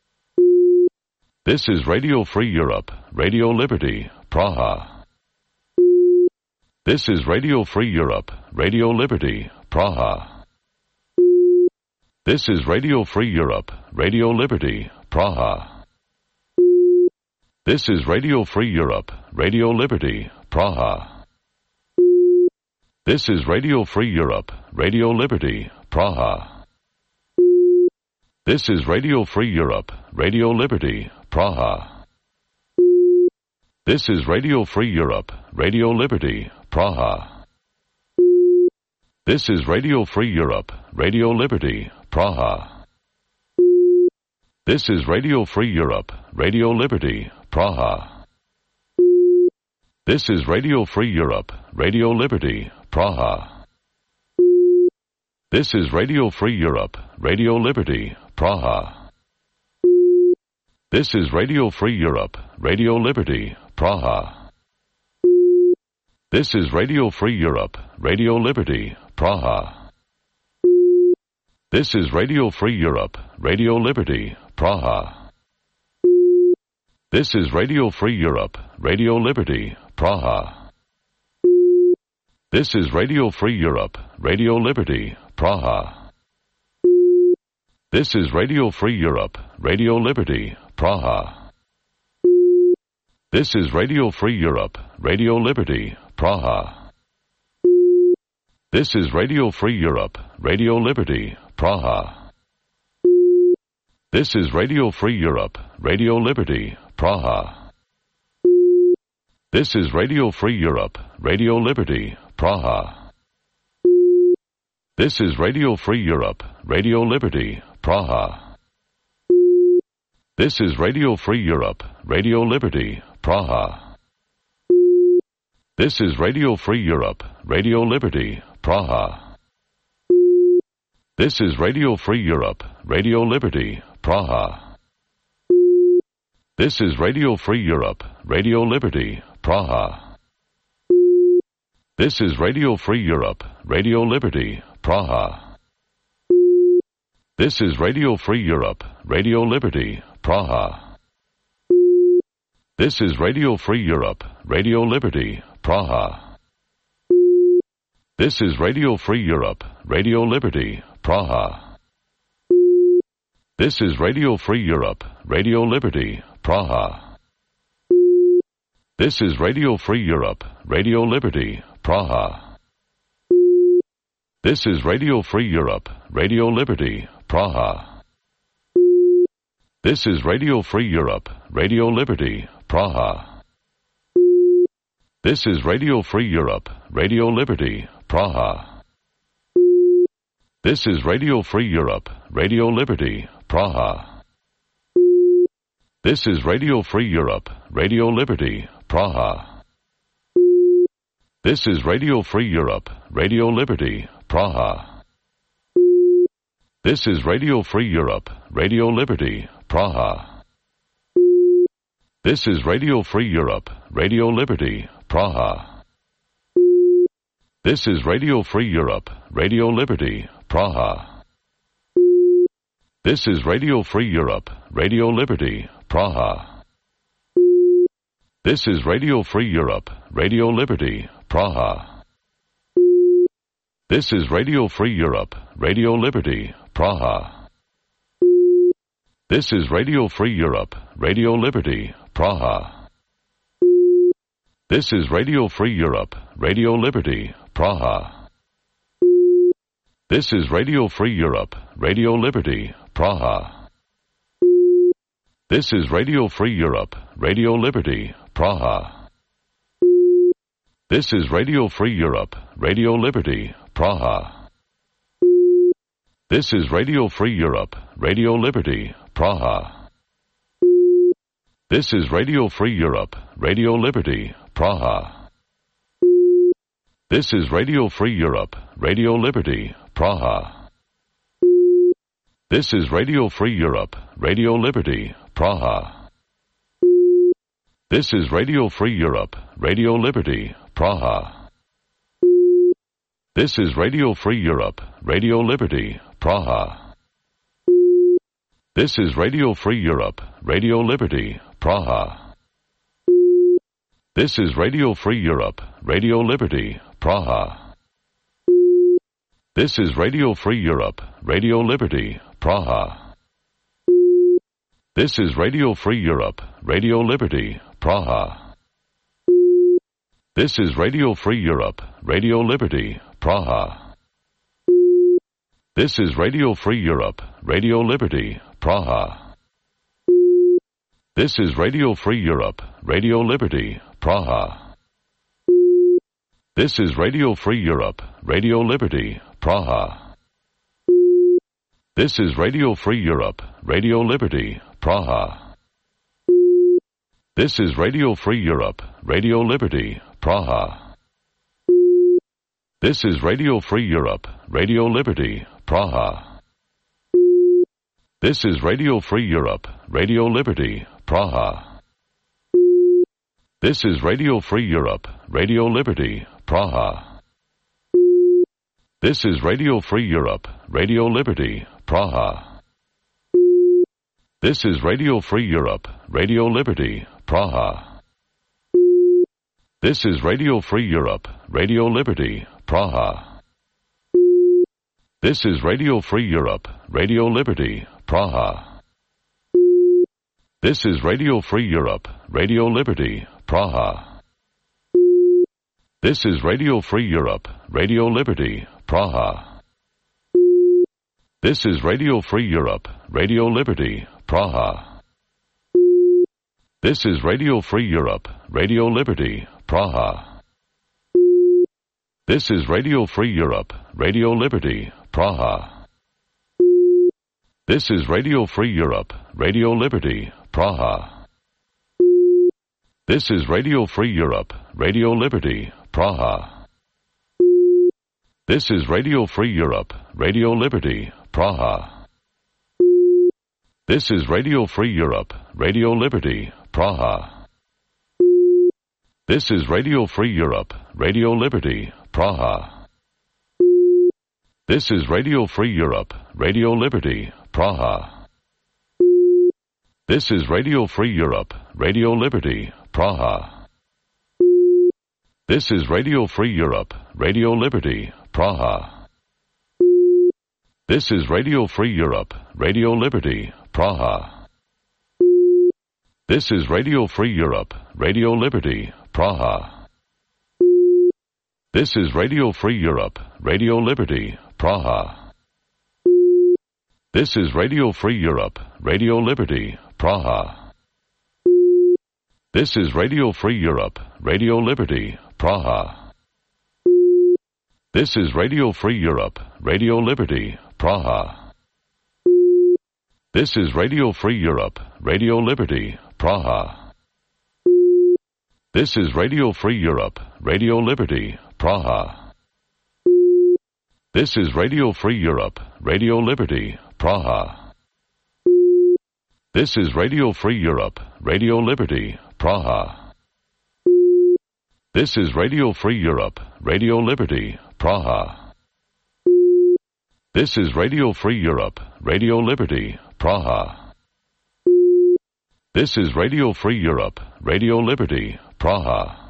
This is Radio Free Europe, Radio Liberty, Praha. This is Radio Free Europe, Radio Liberty, Praha. This is Radio Free Europe, Radio Liberty, Praha. This is Radio Free Europe, Radio Liberty, Praha. This is Radio Free Europe, Radio Liberty, Praha. This is Radio Free Europe, Radio Liberty, Praha. This is Radio Free Europe, Radio Liberty, Praha. This is Radio Free Europe, Radio Liberty, Praha. This is Radio Free Europe, Radio Liberty, Praha. This is Radio Free Europe, Radio Liberty, Praha. This is Radio Free Europe, Radio Liberty, Praha. This is Radio Free Europe, Radio Liberty, Praha. This is Radio Free Europe, Radio Liberty, Praha. This is Radio Free Europe, Radio Liberty, Praha. This is Radio Free Europe, Radio Liberty, Praha. This is Radio Free Europe, Radio Liberty, Praha. This is Radio Free Europe, Radio Liberty, Praha. This is Radio Free Europe, Radio Liberty, Praha. This is Radio Free Europe, Radio Liberty, Praha. This is Radio Free Europe, Radio Liberty, Praha. This is Radio Free Europe, Radio Liberty, Praha. This is Radio Free Europe, Radio Liberty, Praha. This is Radio Free Europe, Radio Liberty, Praha. This is Radio Free Europe, Radio Liberty, Praha. This is Radio Free Europe, Radio Liberty, Praha. This is Radio Free Europe, Radio Liberty, Praha. This is Radio Free Europe, Radio Liberty, Praha. This is Radio Free Europe, Radio Liberty, Praha. This is Radio Free Europe, Radio Liberty, Praha. This is Radio Free Europe, Radio Liberty, Praha. This is Radio Free Europe, Radio Liberty, Praha. This is Radio Free Europe, Radio Liberty, Praha. This is Radio Free Europe, Radio Liberty, Praha. This is Radio Free Europe, Radio Liberty, Praha. This is Radio Free Europe, Radio Liberty, Praha. This is Radio Free Europe, Radio Liberty, Praha. This is Radio Free Europe, Radio Liberty, Praha. This is Radio Free Europe, Radio Liberty, Praha. This is Radio Free Europe, Radio Liberty, Praha. This is Radio Free Europe, Radio Liberty, Praha. This is Radio Free Europe, Radio Liberty, Praha. This is Radio Free Europe, Radio Liberty, Praha. This is Radio Free Europe, Radio Liberty, Praha. This is Radio Free Europe, Radio Liberty, Praha. This is Radio Free Europe, Radio Liberty, Praha. This is Radio Free Europe, Radio Liberty, Praha. This is Radio Free Europe, Radio Liberty, Praha. This is Radio Free Europe, Radio Liberty, Praha. This is Radio Free Europe, Radio Liberty, Praha. This is Radio Free Europe, Radio Liberty, Praha. This is Radio Free Europe, Radio Liberty, Praha. This is Radio Free Europe, Radio Liberty, Praha. This is Radio Free Europe, Radio Liberty, Praha. This is Radio Free Europe, Radio Liberty, Praha. This is Radio Free Europe, Radio Liberty, Praha. This is Radio Free Europe, Radio Liberty, Praha. This is Radio Free Europe, Radio Liberty, Praha. This is Radio Free Europe, Radio Liberty, Praha. This is Radio Free Europe, Radio Liberty, Praha. This is Radio Free Europe, Radio Liberty, Praha. This is Radio Free Europe, Radio Liberty, Praha. This is Radio Free Europe, Radio Liberty, Praha. This is Radio Free Europe, Radio Liberty, Praha. This is Radio Free Europe, Radio Liberty, Praha. This is Radio Free Europe, Radio Liberty, Praha. This is Radio Free Europe, Radio Liberty, Praha. This is Radio Free Europe, Radio Liberty, Praha. This is Radio Free Europe, Radio Liberty, Praha. This is Radio Free Europe, Radio Liberty, Praha. This is Radio Free Europe, Radio Liberty, Praha. This is Radio Free Europe, Radio Liberty, Praha. This is Radio Free Europe, Radio Liberty, Praha. This is Radio Free Europe, Radio Liberty, Praha. This is Radio Free Europe, Radio Liberty, Praha. This is Radio Free Europe, Radio Liberty, Praha. This is Radio Free Europe, Radio Liberty, Praha. This is Radio Free Europe, Radio Liberty, Praha. This is Radio Free Europe, Radio Liberty, Praha. This is Radio Free Europe, Radio Liberty, Praha. This is Radio Free Europe, Radio Liberty, Praha. This is Radio Free Europe, Radio Liberty, Praha. This is Radio Free Europe, Radio Liberty, Praha. This is Radio Free Europe, Radio Liberty, Praha. This is Radio Free Europe, Radio Liberty, Praha. This is Radio Free Europe, Radio Liberty, Praha. This is Radio Free Europe, Radio Liberty, Praha. This is Radio Free Europe, Radio Liberty, Praha. This is Radio Free Europe, Radio Liberty, Praha. This is Radio Free Europe, Radio Liberty, Praha. This is Radio Free Europe, Radio Liberty, Praha. This is Radio Free Europe, Radio Liberty, Praha. This is Radio Free Europe, Radio Liberty, Praha. This is Radio Free Europe, Radio Liberty, Praha. This is Radio Free Europe, Radio Liberty, Praha. This is Radio Free Europe, Radio Liberty, Praha. This is Radio Free Europe, Radio Liberty, Praha. This is Radio Free Europe, Radio Liberty, Praha. This is Radio Free Europe, Radio Liberty, Praha.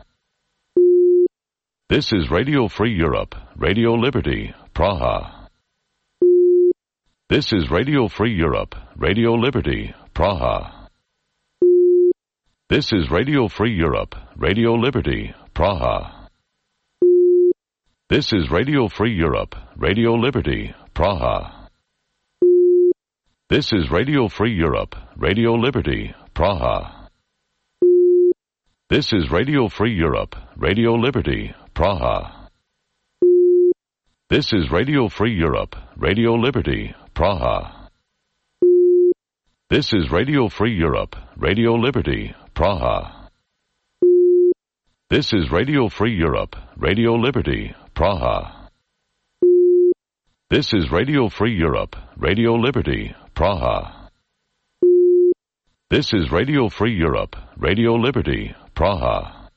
This is Radio Free Europe, Radio Liberty, Praha. This is Radio Free Europe, Radio Liberty, Praha. This is Radio Free Europe, Radio Liberty, Praha. This is Radio Free Europe, Radio Liberty, Praha. This is Radio Free Europe, Radio Liberty, Praha. This is Radio Free Europe, Radio Liberty, Praha. This is Radio Free Europe, Radio Liberty, Praha. This is Radio Free Europe, Radio Liberty, Praha. This is Radio Free Europe, Radio Liberty, Praha. This is Radio Free Europe, Radio Liberty, Praha. This is Radio Free Europe, Radio Liberty, Praha.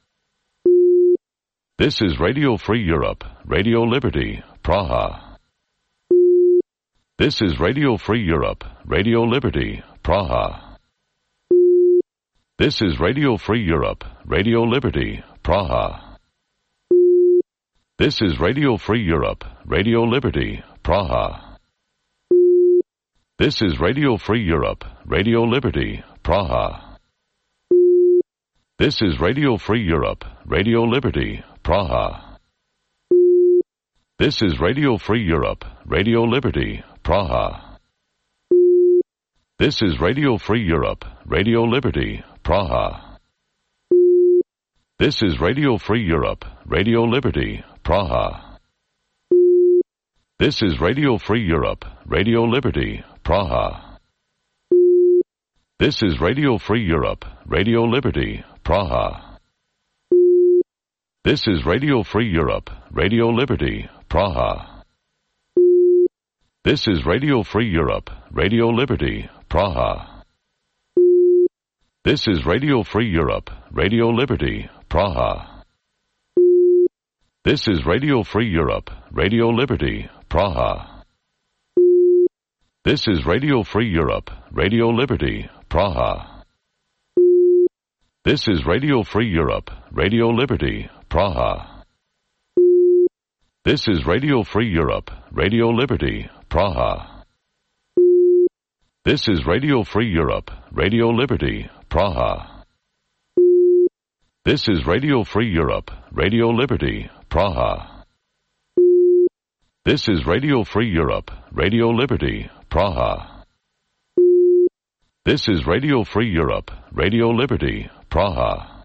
This is Radio Free Europe, Radio Liberty, Praha. This is Radio Free Europe, Radio Liberty, Praha. This is Radio Free Europe, Radio Liberty, Praha. This is Radio Free Europe, Radio Liberty, Praha. This is Radio Free Europe, Radio Liberty, Praha. This is Radio Free Europe, Radio Liberty, Praha. This is Radio Free Europe, Radio Liberty, Praha. This is Radio Free Europe, Radio Liberty, Praha. This is Radio Free Europe, Radio Liberty, Praha. This is Radio Free Europe, Radio Liberty, Praha. This is Radio Free Europe, Radio Liberty, Praha. This is Radio Free Europe, Radio Liberty, Praha. This is Radio Free Europe, Radio Liberty, Praha. This is Radio Free Europe, Radio Liberty, Praha. This is Radio Free Europe, Radio Liberty, Praha. This is Radio Free Europe, Radio Liberty, Praha. This is Radio Free Europe, Radio Liberty, Praha. This is Radio Free Europe, Radio Liberty, Praha. This is Radio Free Europe, Radio Liberty, Praha. This is Radio Free Europe, Radio Liberty, Praha. This is Radio Free Europe, Radio Liberty, Praha. This is Radio Free Europe, Radio Liberty, Praha.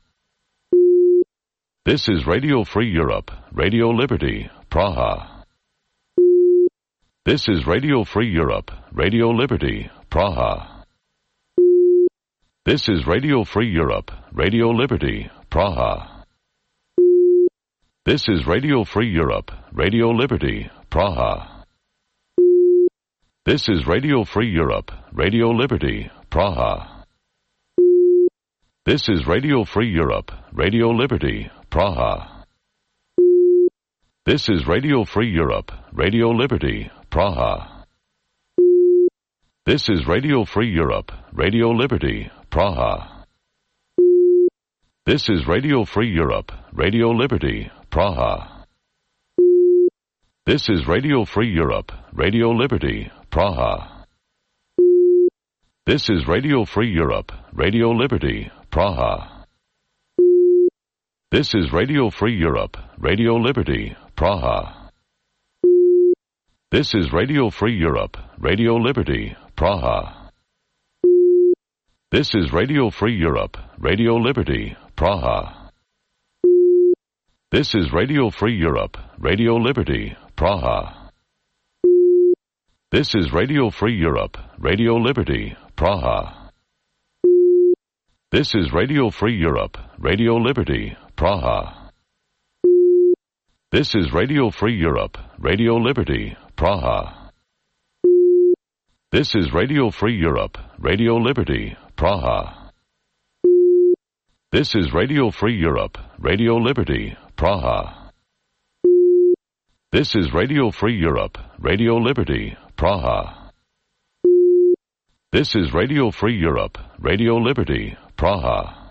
This is Radio Free Europe, Radio Liberty, Praha. This is Radio Free Europe, Radio Liberty, Praha. This is Radio Free Europe, Radio Liberty, Praha. This is Radio Free Europe, Radio Liberty, Praha. This is Radio Free Europe, Radio Liberty, Praha. This is Radio Free Europe, Radio Liberty, Praha. This is Radio Free Europe, Radio Liberty, Praha. This is Radio Free Europe, Radio Liberty, Praha. This is Radio Free Europe, Radio Liberty, Praha. This is Radio Free Europe, Radio Liberty, Praha. This is Radio Free Europe, Radio Liberty, Praha. This is Radio Free Europe, Radio Liberty, Praha. This is Radio Free Europe, Radio Liberty, Praha. This is Radio Free Europe, Radio Liberty, Praha. This is Radio Free Europe, Radio Liberty, Praha. This is Radio Free Europe, Radio Liberty, Praha. This is Radio Free Europe, Radio Liberty, Praha. This is Radio Free Europe, Radio Liberty, Praha. This is Radio Free Europe, Radio Liberty, Praha. This is Radio Free Europe, Radio Liberty, Praha. This is Radio Free Europe, Radio Liberty, Praha. This is Radio Free Europe, Radio Liberty, Praha.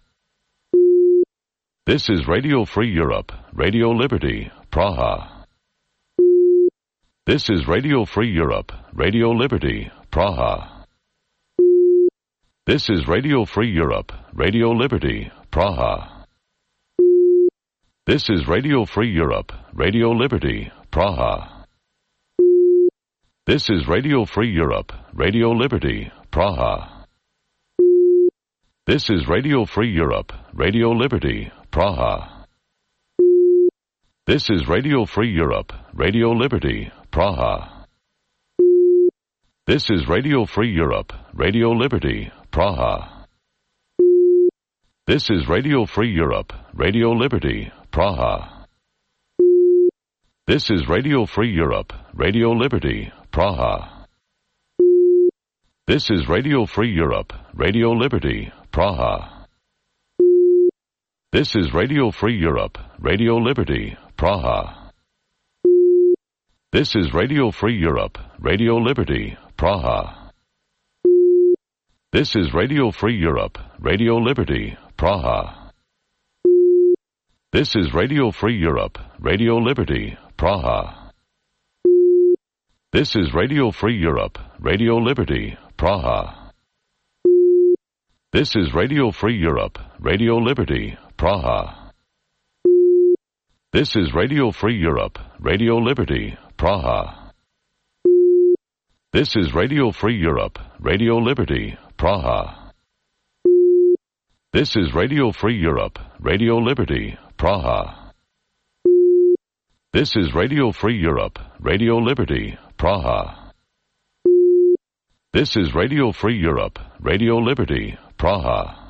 This is Radio Free Europe, Radio Liberty, Praha. This is Radio Free Europe, Radio Liberty, Praha. This is Radio Free Europe, Radio Liberty, Praha. This is Radio Free Europe, Radio Liberty, Praha. This is Radio Free Europe, Radio Liberty, Praha. This is Radio Free Europe, Radio Liberty, Praha. This is Radio Free Europe, Radio Liberty, Praha. This is Radio Free Europe, Radio Liberty, Praha. This is Radio Free Europe, Radio Liberty, Praha. This is Radio Free Europe, Radio Liberty, Praha. This is Radio Free Europe, Radio Liberty, Praha. This is Radio Free Europe, Radio Liberty, Praha. This is Radio Free Europe, Radio Liberty, Praha. This is Radio Free Europe, Radio Liberty, Praha. This is Radio Free Europe, Radio Liberty, Praha. This is Radio Free Europe, Radio Liberty, Praha. This is Radio Free Europe, Radio Liberty, Praha. This is Radio Free Europe, Radio Liberty, Praha. This is Radio Free Europe, Radio Liberty, Praha. This is Radio Free Europe, Radio Liberty, Praha. This is Radio Free Europe, Radio Liberty, Praha. This is Radio Free Europe, Radio Liberty, Praha.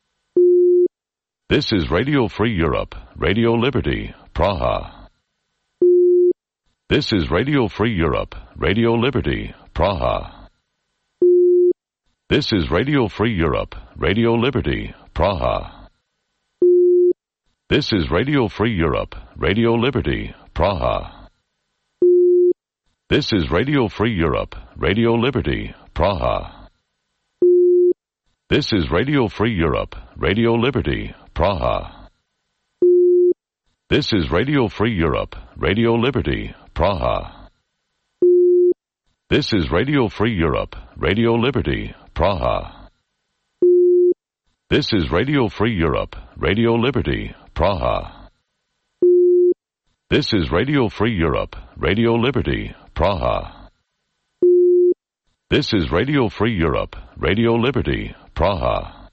This is Radio Free Europe, Radio Liberty, Praha. This is Radio Free Europe, Radio Liberty, Praha. This is Radio Free Europe, Radio Liberty, Praha. This is Radio Free Europe, Radio Liberty, Praha. This is Radio Free Europe, Radio Liberty, Praha. This is Radio Free Europe, Radio Liberty, Praha. This is Radio Free Europe, Radio Liberty, Praha. This is Radio Free Europe, Radio Liberty, Praha. This is Radio Free Europe, Radio Liberty, Praha. This is Radio Free Europe, Radio Liberty, Praha. This is Radio Free Europe, Radio Liberty, Praha.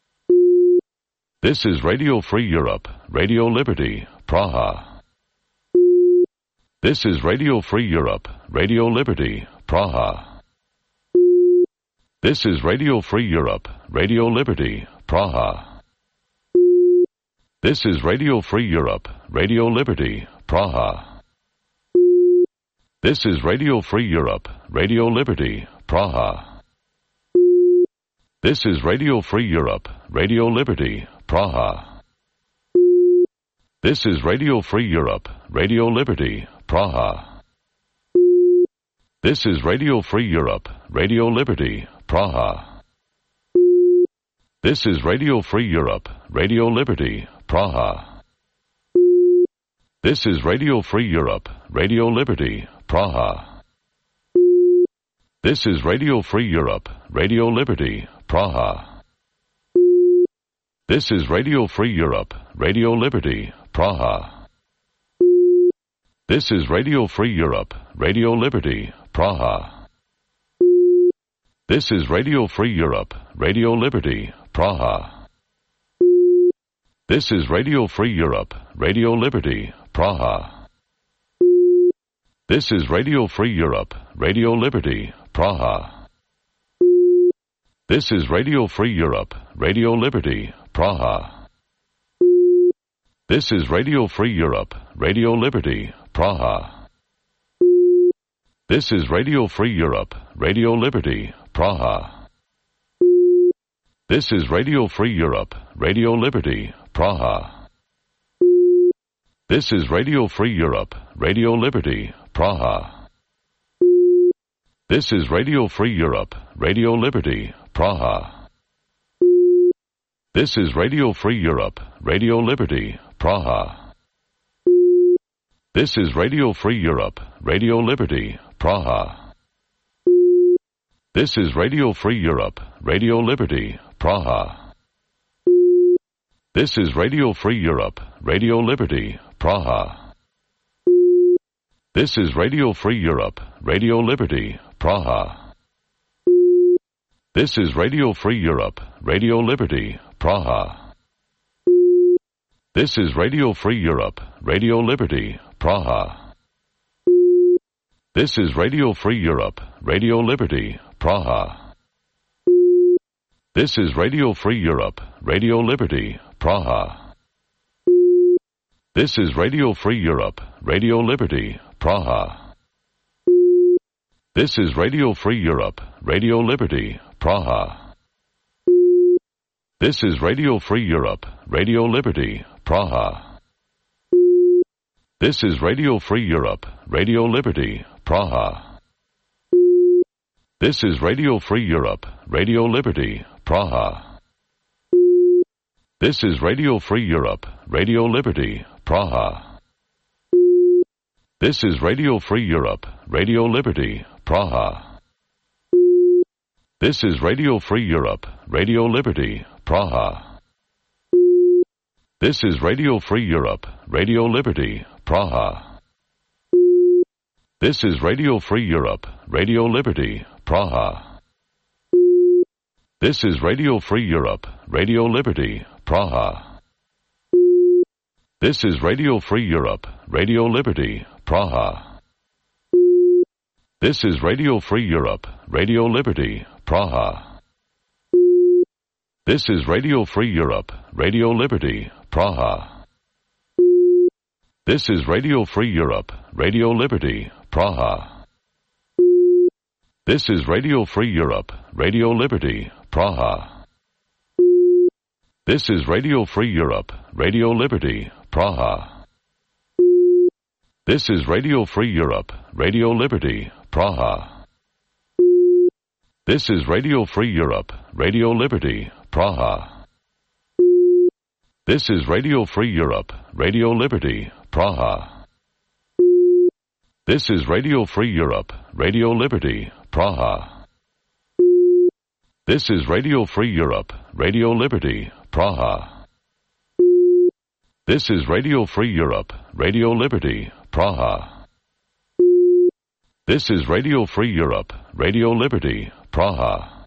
This is Radio Free Europe, Radio Liberty, Praha. This is Radio Free Europe, Radio Liberty, Praha. This is Radio Free Europe, Radio Liberty, Praha. This is Radio Free Europe, Radio Liberty, Praha. This is Radio Free Europe, Radio Liberty, Praha. This is Radio Free Europe, Radio Liberty, Praha. This is Radio Free Europe, Radio Liberty, Praha. This is Radio Free Europe, Radio Liberty, Praha. This is Radio Free Europe, Radio Liberty, Praha. This is Radio Free Europe, Radio Liberty, Praha. This is Radio Free Europe, Radio Liberty, Praha. This is Radio Free Europe, Radio Liberty, Praha. This is Radio Free Europe, Radio Liberty, Praha. This is Radio Free Europe, Radio Liberty, Praha. This is Radio Free Europe, Radio Liberty, Praha. This is Radio Free Europe, Radio Liberty, Praha. This is Radio Free Europe, Radio Liberty, Praha. This is Radio Free Europe, Radio Liberty, Praha. This is Radio Free Europe, Radio Liberty, Praha. This is Radio Free Europe, Radio Liberty, Praha. This is Radio Free Europe, Radio Liberty, Praha. This is Radio Free Europe, Radio Liberty, Praha. This is Radio Free Europe, Radio Liberty, Praha. This is Radio Free Europe, Radio Liberty, Praha. This is Radio Free Europe, Radio Liberty, Praha. This is Radio Free Europe, Radio Liberty, Praha. This is Radio Free Europe, Radio Liberty, Praha. This is Radio Free Europe, Radio Liberty, Praha. This is Radio Free Europe, Radio Liberty, Praha. This is Radio Free Europe, Radio Liberty, Praha. This is Radio Free Europe, Radio Liberty, Praha. This is Radio Free Europe, Radio Liberty, Praha. This is Radio Free Europe, Radio Liberty, Praha. This is Radio Free Europe, Radio Liberty, Praha. This is Radio Free Europe, Radio Liberty, Praha. This is Radio Free Europe, Radio Liberty, Praha. This is Radio Free Europe, Radio Liberty, Praha. This is Radio Free Europe, Radio Liberty, Praha. This is Radio Free Europe, Radio Liberty, Praha. This is Radio Free Europe, Radio Liberty, Praha. This is Radio Free Europe, Radio Liberty, Praha. This is Radio Free Europe, Radio Liberty, Praha. This is Radio Free Europe, Radio Liberty, Praha. This is Radio Free Europe, Radio Liberty, Praha. This is Radio Free Europe, Radio Liberty, Praha. This is Radio Free Europe, Radio Liberty, Praha. This is Radio Free Europe, Radio Liberty, Praha. This is Radio Free Europe, Radio Liberty, Praha. This is Radio Free Europe, Radio Liberty, Praha. This is Radio Free Europe, Radio Liberty, Praha. This is Radio Free Europe, Radio Liberty, Praha. This is Radio Free Europe, Radio Liberty, Praha. This is Radio Free Europe, Radio Liberty, Praha. This is Radio Free Europe, Radio Liberty, Praha. This is Radio Free Europe, Radio Liberty, Praha.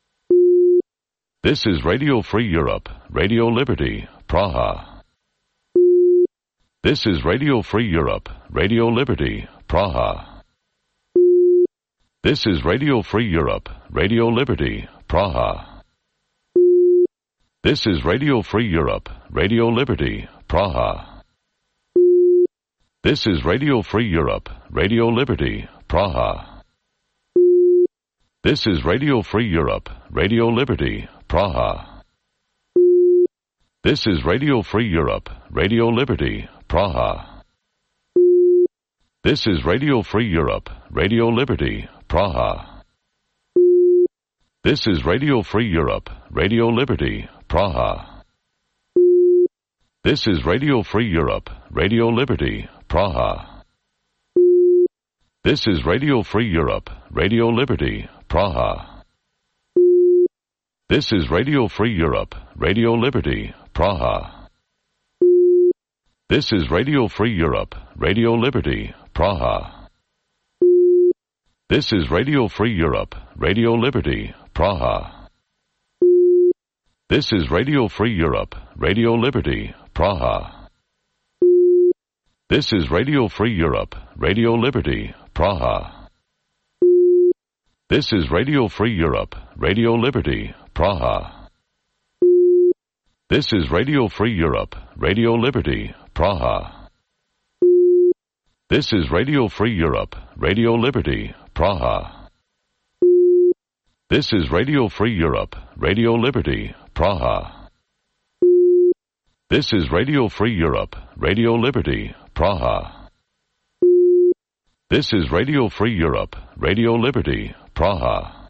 This is Radio Free Europe, Radio Liberty, Praha. This is Radio Free Europe, Radio Liberty, Praha. This is Radio Free Europe, Radio Liberty, Praha. This is Radio Free Europe, Radio Liberty, Praha. This is Radio Free Europe, Radio Liberty, Praha. This is Radio Free Europe, Radio Liberty, Praha. This is Radio Free Europe, Radio Liberty, Praha. This is Radio Free Europe, Radio Liberty, Praha. This is Radio Free Europe, Radio Liberty, Praha. This is Radio Free Europe, Radio Liberty, Praha. This is Radio Free Europe, Radio Liberty, Praha. This is Radio Free Europe, Radio Liberty, Praha. This is Radio Free Europe, Radio Liberty, Praha. This is Radio Free Europe, Radio Liberty, Praha. This is Radio Free Europe, Radio Liberty, Praha. This is Radio Free Europe, Radio Liberty, Praha. This is Radio Free Europe, Radio Liberty, Praha. This is Radio Free Europe, Radio Liberty, Praha. This is Radio Free Europe, Radio Liberty, Praha. This is Radio Free Europe, Radio Liberty, Praha. This is Radio Free Europe, Radio Liberty, Praha. This is Radio Free Europe, Radio Liberty, Praha.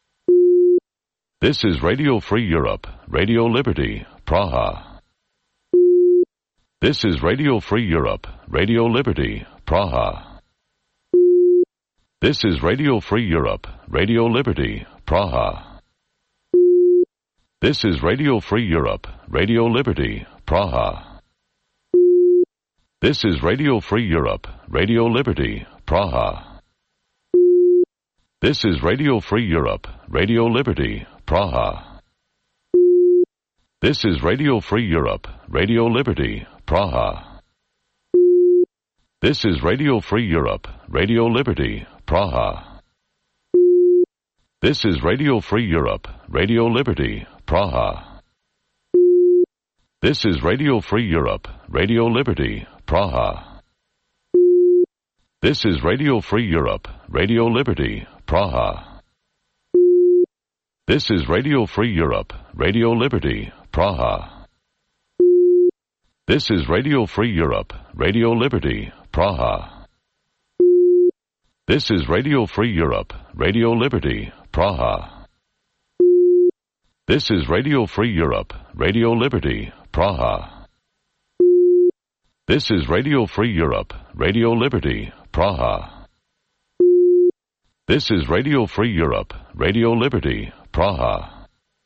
This is Radio Free Europe, Radio Liberty, Praha. This is Radio Free Europe, Radio Liberty, Praha. This is Radio Free Europe, Radio Liberty, Praha. This is Radio Free Europe, Radio Liberty, Praha. This is Radio Free Europe, Radio Liberty, Praha. This is Radio Free Europe, Radio Liberty, Praha. This is Radio Free Europe, Radio Liberty, Praha. This is Radio Free Europe, Radio Liberty, Praha. This is Radio Free Europe, Radio Liberty, Praha. This is Radio Free Europe, Radio Liberty, Praha. This is Radio Free Europe, Radio Liberty, Praha. This is Radio Free Europe, Radio Liberty, Praha. This is Radio Free Europe, Radio Liberty, Praha. This is Radio Free Europe, Radio Liberty, Praha. This is Radio Free Europe, Radio Liberty, Praha. This is Radio Free Europe, Radio Liberty, Praha. This is Radio Free Europe, Radio Liberty, Praha.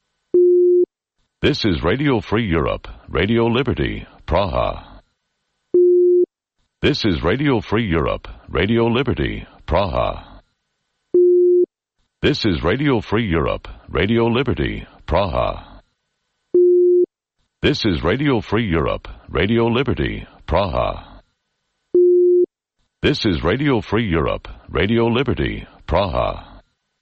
This is Radio Free Europe, Radio Liberty, Praha. This is Radio Free Europe, Radio Liberty, Praha. This is Radio Free Europe, Radio Liberty, Praha. This is Radio Free Europe, Radio Liberty, Praha. This is Radio Free Europe, Radio Liberty, Praha.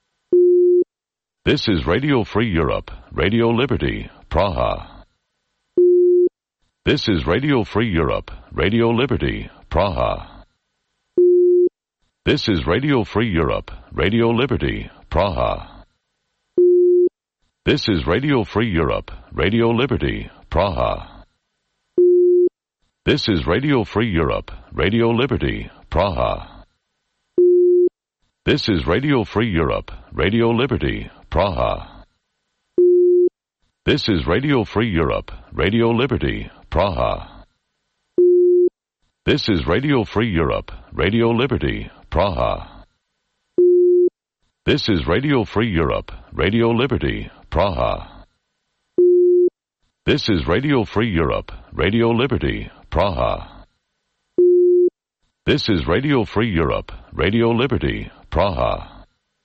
This is Radio Free Europe, Radio Liberty, Praha. This is Radio Free Europe, Radio Liberty, Praha. This is Radio Free Europe, Radio Liberty, Praha. This is Radio Free Europe, Radio Liberty, Praha. This is Radio Free Europe, Radio Liberty, Praha. This is Radio Free Europe, Radio Liberty, Praha. This is Radio Free Europe, Radio Liberty, Praha. This is Radio Free Europe, Radio Liberty, Praha. This is Radio Free Europe, Radio Liberty, Praha. This is Radio Free Europe, Radio Liberty, Praha. This is Radio Free Europe, Radio Liberty, Praha.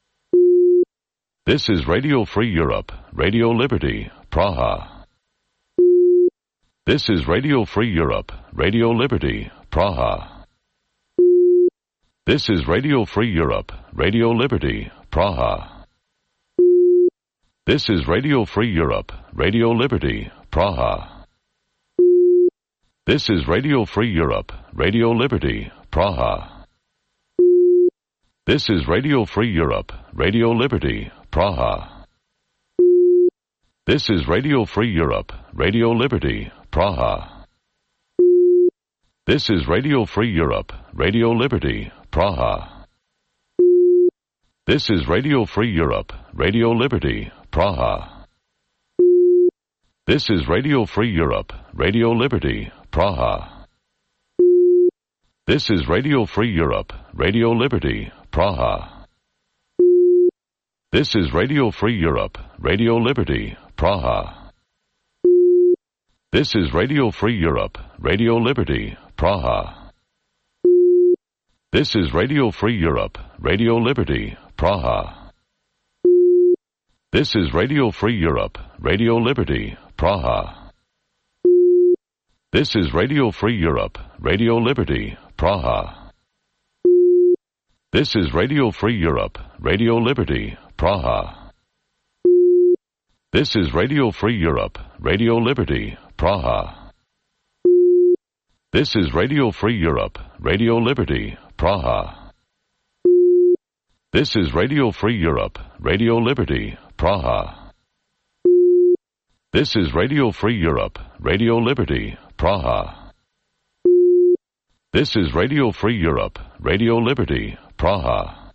This is Radio Free Europe, Radio Liberty, Praha. This is Radio Free Europe, Radio Liberty, Praha. This is Radio Free Europe, Radio Liberty, Praha. This is Radio Free Europe, Radio Liberty, Praha. This is Radio Free Europe, Radio Liberty, Praha. This is Radio Free Europe, Radio Liberty, Praha. This is Radio Free Europe, Radio Liberty, Praha. This is Radio Free Europe, Radio Liberty, Praha. This is Radio Free Europe, Radio Liberty, Praha. This is Radio Free Europe, Radio Liberty, Praha. This is Radio Free Europe, Radio Liberty, Praha. This is Radio Free Europe, Radio Liberty, Praha. This is Radio Free Europe, Radio Liberty, Praha. This is Radio Free Europe, Radio Liberty, Praha. This is Radio Free Europe, Radio Liberty, Praha. This is Radio Free Europe, Radio Liberty, Praha. This is Radio Free Europe, Radio Liberty, Praha. This is Radio Free Europe, Radio Liberty, Praha. This is Radio Free Europe, Radio Liberty, Praha. This is Radio Free Europe, Radio Liberty, Praha. This is Radio Free Europe, Radio Liberty, Praha. This is Radio Free Europe, Radio Liberty, Praha.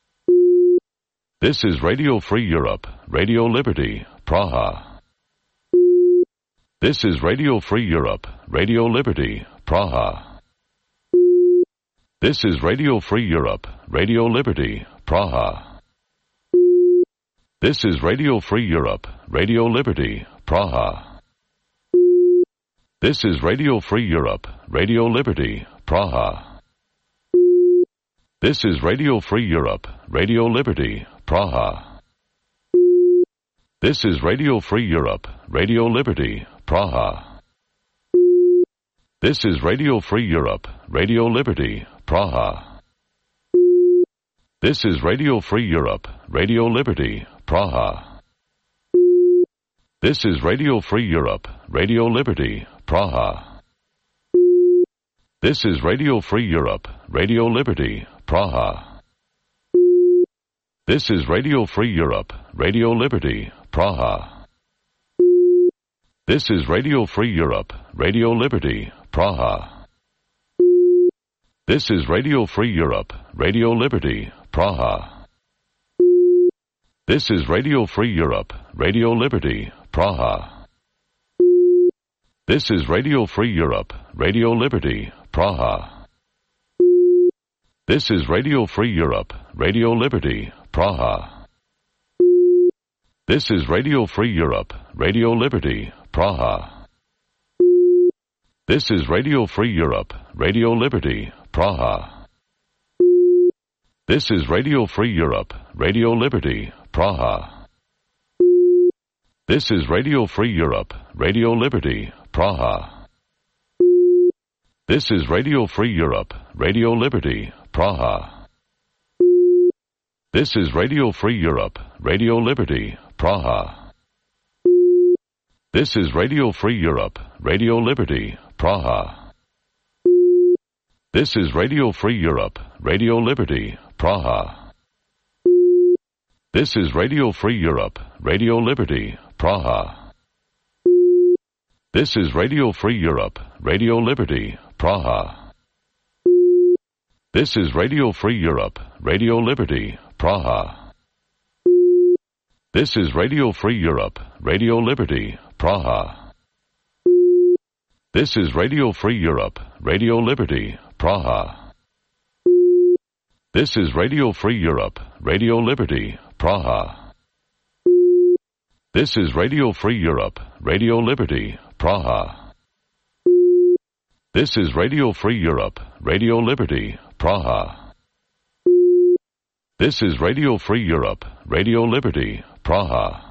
This is Radio Free Europe, Radio Liberty, Praha. This is Radio Free Europe, Radio Liberty, Praha. This is Radio Free Europe, Radio Liberty, Praha. This is Radio Free Europe, Radio Liberty, Praha. This is Radio Free Europe, Radio Liberty, Praha. This is Radio Free Europe, Radio Liberty, Praha. This is Radio Free Europe, Radio Liberty, Praha. This is Radio Free Europe, Radio Liberty, Praha. This is Radio Free Europe, Radio Liberty, Praha. This is Radio Free Europe, Radio Liberty, Praha. This is Radio Free Europe, Radio Liberty, Praha. This is Radio Free Europe, Radio Liberty, Praha. This is Radio Free Europe, Radio Liberty, Praha. This is Radio Free Europe, Radio Liberty, Praha. This is Radio Free Europe, Radio Liberty, Praha. This is Radio Free Europe, Radio Liberty, Praha. This is Radio Free Europe, Radio Liberty, Praha. This is Radio Free Europe, Radio Liberty, Praha. This is Radio Free Europe, Radio Liberty, Praha. This is Radio Free Europe, Radio Liberty, Praha. This is Radio Free Europe, Radio Liberty, Praha. This is Radio Free Europe, Radio Liberty, Praha. This is Radio Free Europe, Radio Liberty, Praha. This is Radio Free Europe, Radio Liberty, Praha. This is Radio Free Europe, Radio Liberty, Praha. This is Radio Free Europe, Radio Liberty, Praha. This is Radio Free Europe, Radio Liberty, Praha. This is Radio Free Europe, Radio Liberty, Praha. This is Radio Free Europe, Radio Liberty, Praha. This is Radio Free Europe, Radio Liberty, Praha. This is Radio Free Europe, Radio Liberty, Praha. This is Radio Free Europe, Radio Liberty, Praha. This is Radio Free Europe, Radio Liberty, Praha. This is Radio Free Europe, Radio Liberty, Praha.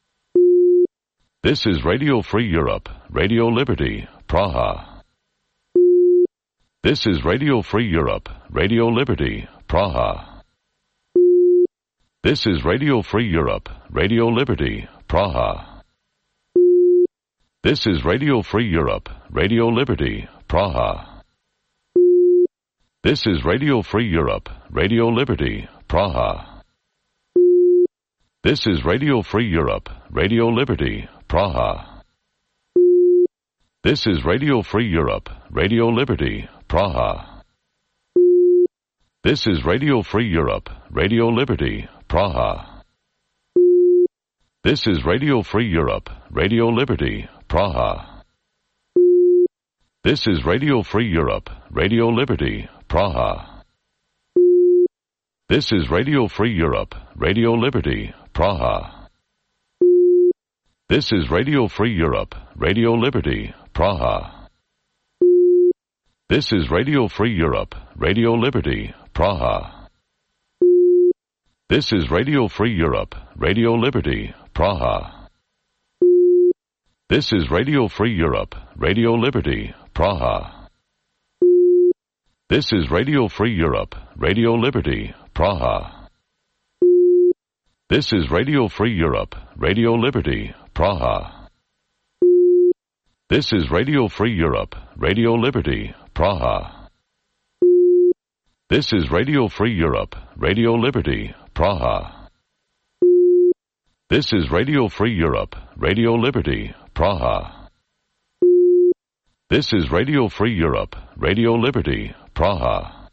This is Radio Free Europe, Radio Liberty, Praha. This is Radio Free Europe, Radio Liberty, Praha. This is Radio Free Europe, Radio Liberty, Praha. This is Radio Free Europe, Radio Liberty, Praha. This is Radio Free Europe, Radio Liberty, Praha. This is Radio Free Europe, Radio Liberty, Praha. This is Radio Free Europe, Radio Liberty, Praha. This is Radio Free Europe, Radio Liberty, Praha. This is Radio Free Europe, Radio Liberty, Praha. This is Radio Free Europe, Radio Liberty, Praha. This is Radio Free Europe, Radio Liberty, Praha. This is Radio Free Europe, Radio Liberty, Praha. This is Radio Free Europe, Radio Liberty, Praha. This is Radio Free Europe, Radio Liberty, Praha. This is Radio Free Europe, Radio Liberty, Praha. This is Radio Free Europe, Radio Liberty, Praha. This is Radio Free Europe, Radio Liberty, Praha. This is Radio Free Europe, Radio Liberty, Praha. This is Radio Free Europe, Radio Liberty, Praha. This is Radio Free Europe, Radio Liberty, Praha. This is Radio Free Europe, Radio Liberty, Praha.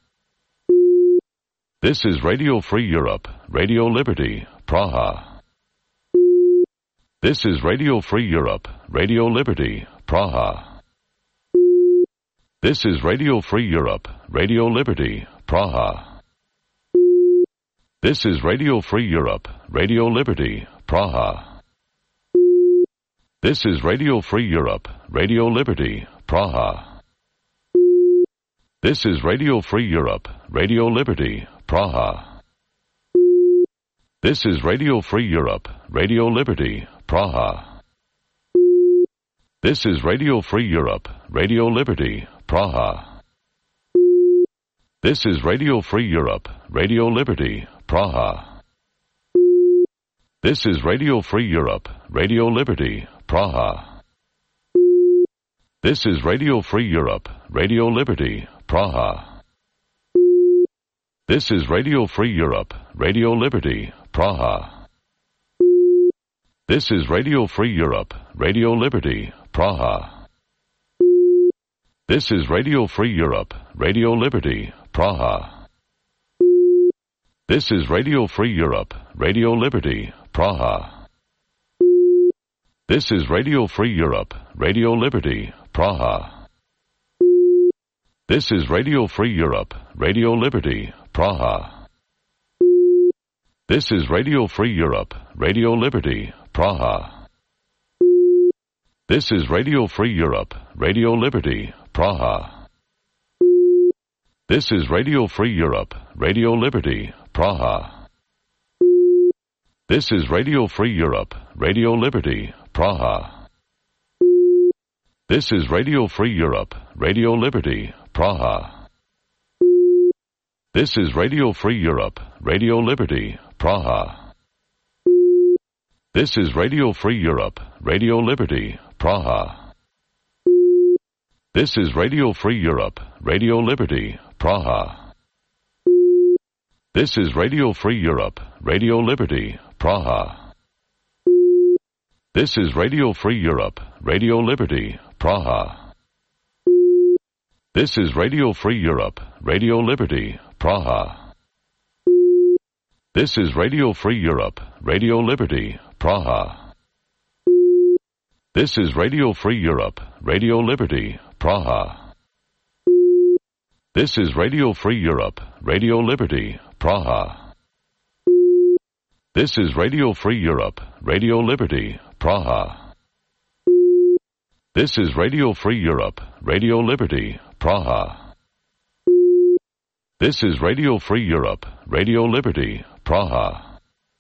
This is Radio Free Europe, Radio Liberty, Praha. This is Radio Free Europe, Radio Liberty, Praha. This is Radio Free Europe, Radio Liberty, Praha. This is Radio Free Europe, Radio Liberty, Praha. This is Radio Free Europe, Radio Liberty, Praha. This is Radio Free Europe, Radio Liberty, Praha. This is Radio Free Europe, Radio Liberty, Praha. This is Radio Free Europe, Radio Liberty, Praha. This is Radio Free Europe, Radio Liberty, Praha. This is Radio Free Europe, Radio Liberty, Praha. This is Radio Free Europe, Radio Liberty, Praha. This is Radio Free Europe, Radio Liberty, Praha. This is Radio Free Europe, Radio Liberty, Praha. This is Radio Free Europe, Radio Liberty, Praha. This is Radio Free Europe, Radio Liberty, Praha. This is Radio Free Europe, Radio Liberty, Praha. This is Radio Free Europe, Radio Liberty, Praha. This is Radio Free Europe, Radio Liberty, Praha. This is Radio Free Europe, Radio Liberty, Praha. This is Radio Free Europe, Radio Liberty, Praha. This is Radio Free Europe, Radio Liberty, Praha. This is Radio Free Europe, Radio Liberty, Praha. This is Radio Free Europe, Radio Liberty, Praha. This is Radio Free Europe, Radio Liberty, Praha. This is Radio Free Europe, Radio Liberty, Praha. This is Radio Free Europe, Radio Liberty, Praha. This is Radio Free Europe, Radio Liberty, Praha. This is Radio Free Europe, Radio Liberty, Praha. This is Radio Free Europe, Radio Liberty, Praha. This is Radio Free Europe, Radio Liberty, Praha. This is Radio Free Europe, Radio Liberty, Praha. This is Radio Free Europe, Radio Liberty, Praha. This is Radio Free Europe, Radio Liberty, Praha. This is Radio Free Europe, Radio Liberty, Praha.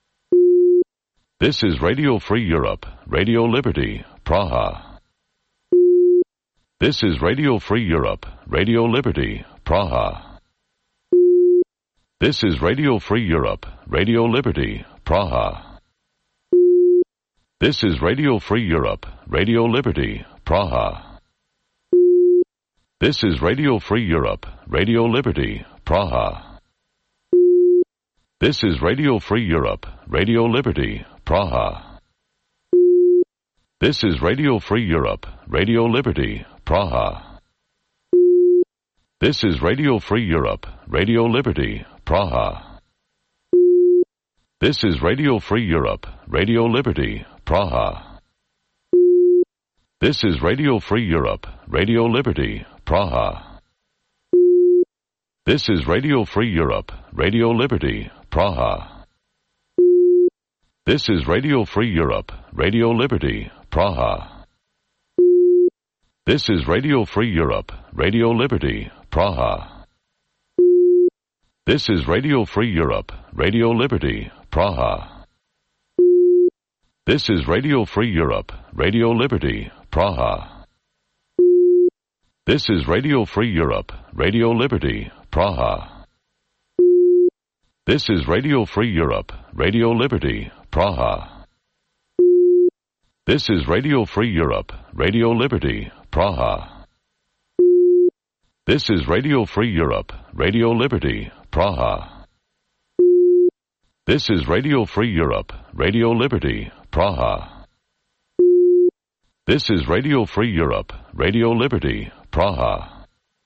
This is Radio Free Europe, Radio Liberty, Praha. This is Radio Free Europe, Radio Liberty, Praha. This is Radio Free Europe, Radio Liberty, Praha. This is Radio Free Europe, Radio Liberty, Praha. This is Radio Free Europe, Radio Liberty, Praha. This is Radio Free Europe, Radio Liberty, Praha. This is Radio Free Europe, Radio Liberty, Praha. This is Radio Free Europe, Radio Liberty, Praha. This is Radio Free Europe, Radio Liberty, Praha. This is Radio Free Europe, Radio Liberty, Praha. This is Radio Free Europe, Radio Liberty, Praha. This is Radio Free Europe, Radio Liberty, Praha. This is Radio Free Europe, Radio Liberty, Praha. This is Radio Free Europe, Radio Liberty, Praha. This is Radio Free Europe, Radio Liberty, Praha. This is Radio Free Europe, Radio Liberty, Praha. This is Radio Free Europe, Radio Liberty, Praha. This is Radio Free Europe, Radio Liberty, Praha. This is Radio Free Europe, Radio Liberty, Praha. This is Radio Free Europe, Radio Liberty, Praha. This is Radio Free Europe, Radio Liberty, Praha.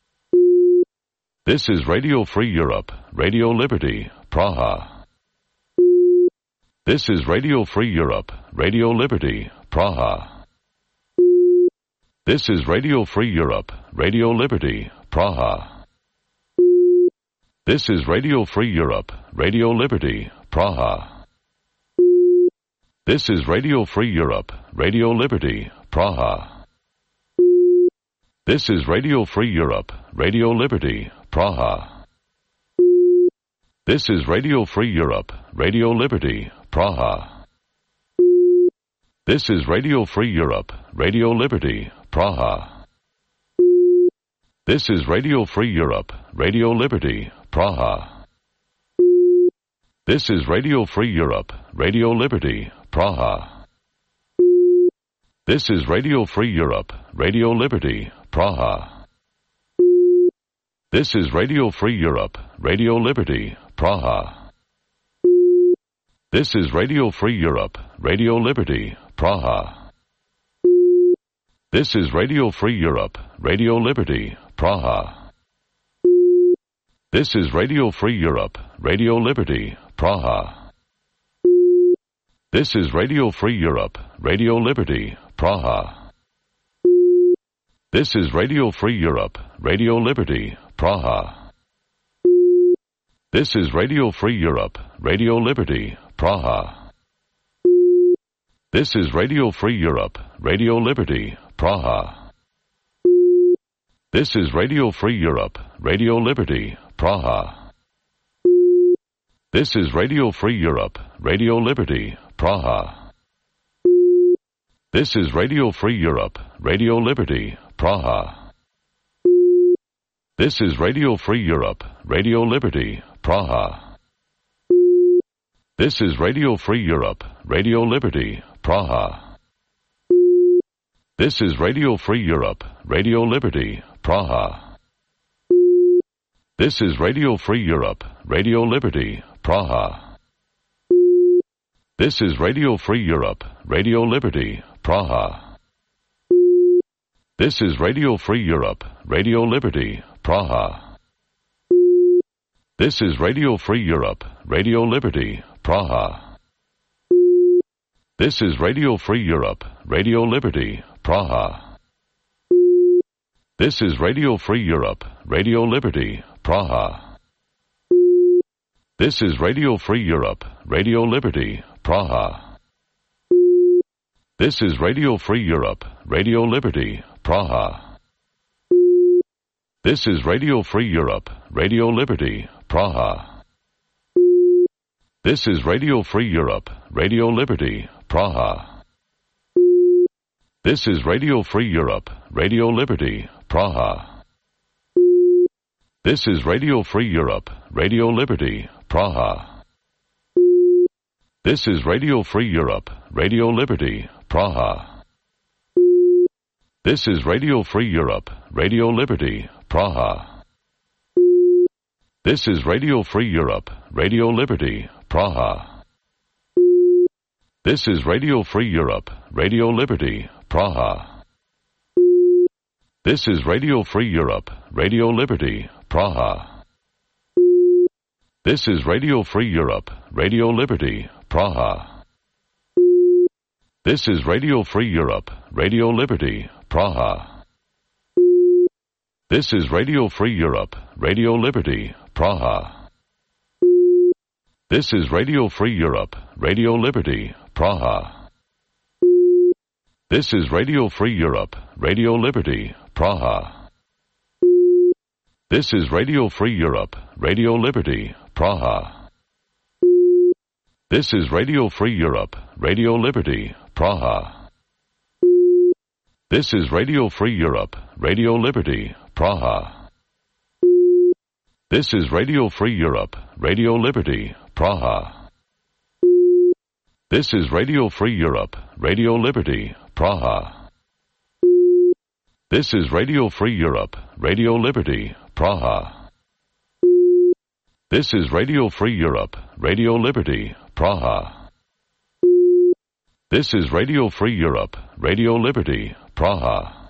This is Radio Free Europe, Radio Liberty, Praha. This is Radio Free Europe, Radio Liberty, Praha. This is Radio Free Europe, Radio Liberty, Praha. This is Radio Free Europe, Radio Liberty, Praha. This is Radio Free Europe, Radio Liberty, Praha. This is Radio Free Europe, Radio Liberty, Praha. This is Radio Free Europe, Radio Liberty, Praha. This is Radio Free Europe, Radio Liberty, Praha. This is Radio Free Europe, Radio Liberty, Praha. This is Radio Free Europe, Radio Liberty, Praha. This is Radio Free Europe, Radio Liberty, Praha. This is Radio Free Europe, Radio Liberty, Praha. This is Radio Free Europe, Radio Liberty, Praha. This is Radio Free Europe, Radio Liberty, Praha. This is Radio Free Europe, Radio Liberty, Praha. This is Radio Free Europe, Radio Liberty, Praha. This is Radio Free Europe, Radio Liberty, Praha. This is Radio Free Europe, Radio Liberty, Praha. This is Radio Free Europe, Radio Liberty, Praha. This is Radio Free Europe, Radio Liberty, Praha. This is Radio Free Europe, Radio Liberty, Praha. This is Radio Free Europe, Radio Liberty, Praha. This is Radio Free Europe, Radio Liberty, Praha. This is Radio Free Europe, Radio Liberty, Praha. This is Radio Free Europe, Radio Liberty, Praha. This is Radio Free Europe, Radio Liberty, Praha. This is Radio Free Europe, Radio Liberty, Praha. This is Radio Free Europe, Radio Liberty, Praha. This is Radio Free Europe, Radio Liberty, Praha. This is Radio Free Europe, Radio Liberty, Praha. This is Radio Free Europe, Radio Liberty, Praha. This is Radio Free Europe, Radio Liberty, Praha. This is Radio Free Europe, Radio Liberty, Praha. This is Radio Free Europe, Radio Liberty, Praha. This is Radio Free Europe, Radio Liberty, Praha. This is Radio Free Europe, Radio Liberty, Praha. This is Radio Free Europe, Radio Liberty, Praha. This is Radio Free Europe, Radio Liberty, Praha. This is Radio Free Europe, Radio Liberty, Praha. This is Radio Free Europe, Radio Liberty, Praha. This is Radio Free Europe, Radio Liberty, Praha. This is Radio Free Europe, Radio Liberty, Praha. This is Radio Free Europe, Radio Liberty, Praha. This is Radio Free Europe, Radio Liberty, Praha. This is Radio Free Europe, Radio Liberty, Praha. This is Radio Free Europe, Radio Liberty, Praha. This is Radio Free Europe, Radio Liberty, Praha. This is Radio Free Europe, Radio Liberty, Praha. This is Radio Free Europe, Radio Liberty, Praha. This is Radio Free Europe, Radio Liberty, Praha. This is Radio Free Europe, Radio Liberty, Praha. This is Radio Free Europe, Radio Liberty, Praha. This is Radio Free Europe, Radio Liberty, Praha. This is Radio Free Europe, Radio Liberty, Praha. This is Radio Free Europe, Radio Liberty, Praha.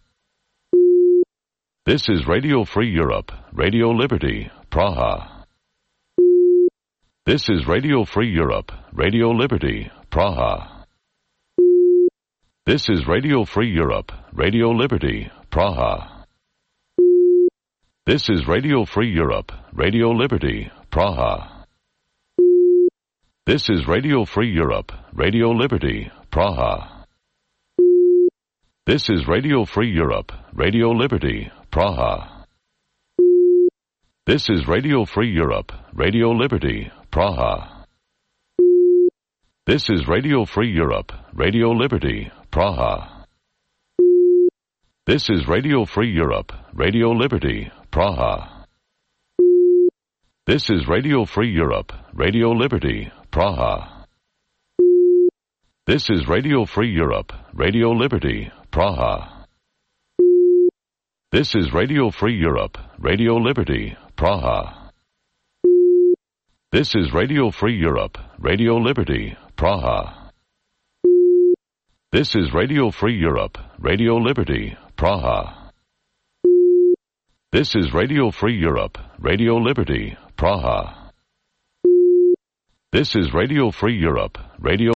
This is Radio Free Europe, Radio Liberty, Praha. This is Radio Free Europe, Radio Liberty, Praha. This is Radio Free Europe, Radio Liberty, Praha. This is Radio Free Europe, Radio Liberty, Praha. This is Radio Free Europe, Radio Liberty, Praha. This is Radio Free Europe, Radio Liberty, Praha. This is Radio Free Europe, Radio Liberty, Praha. This is Radio Free Europe, Radio Liberty, Praha. This is Radio Free Europe, Radio Liberty, Praha. This is Radio Free Europe, Radio Liberty, Praha. This is Radio Free Europe, Radio Liberty, Praha. This is Radio Free Europe, Radio Liberty, Praha. This is Radio Free Europe, Radio Liberty, Praha. This is Radio Free Europe, Radio Liberty, Praha. This is Radio Free Europe, Radio Liberty, Praha. This is Radio Free Europe, Radio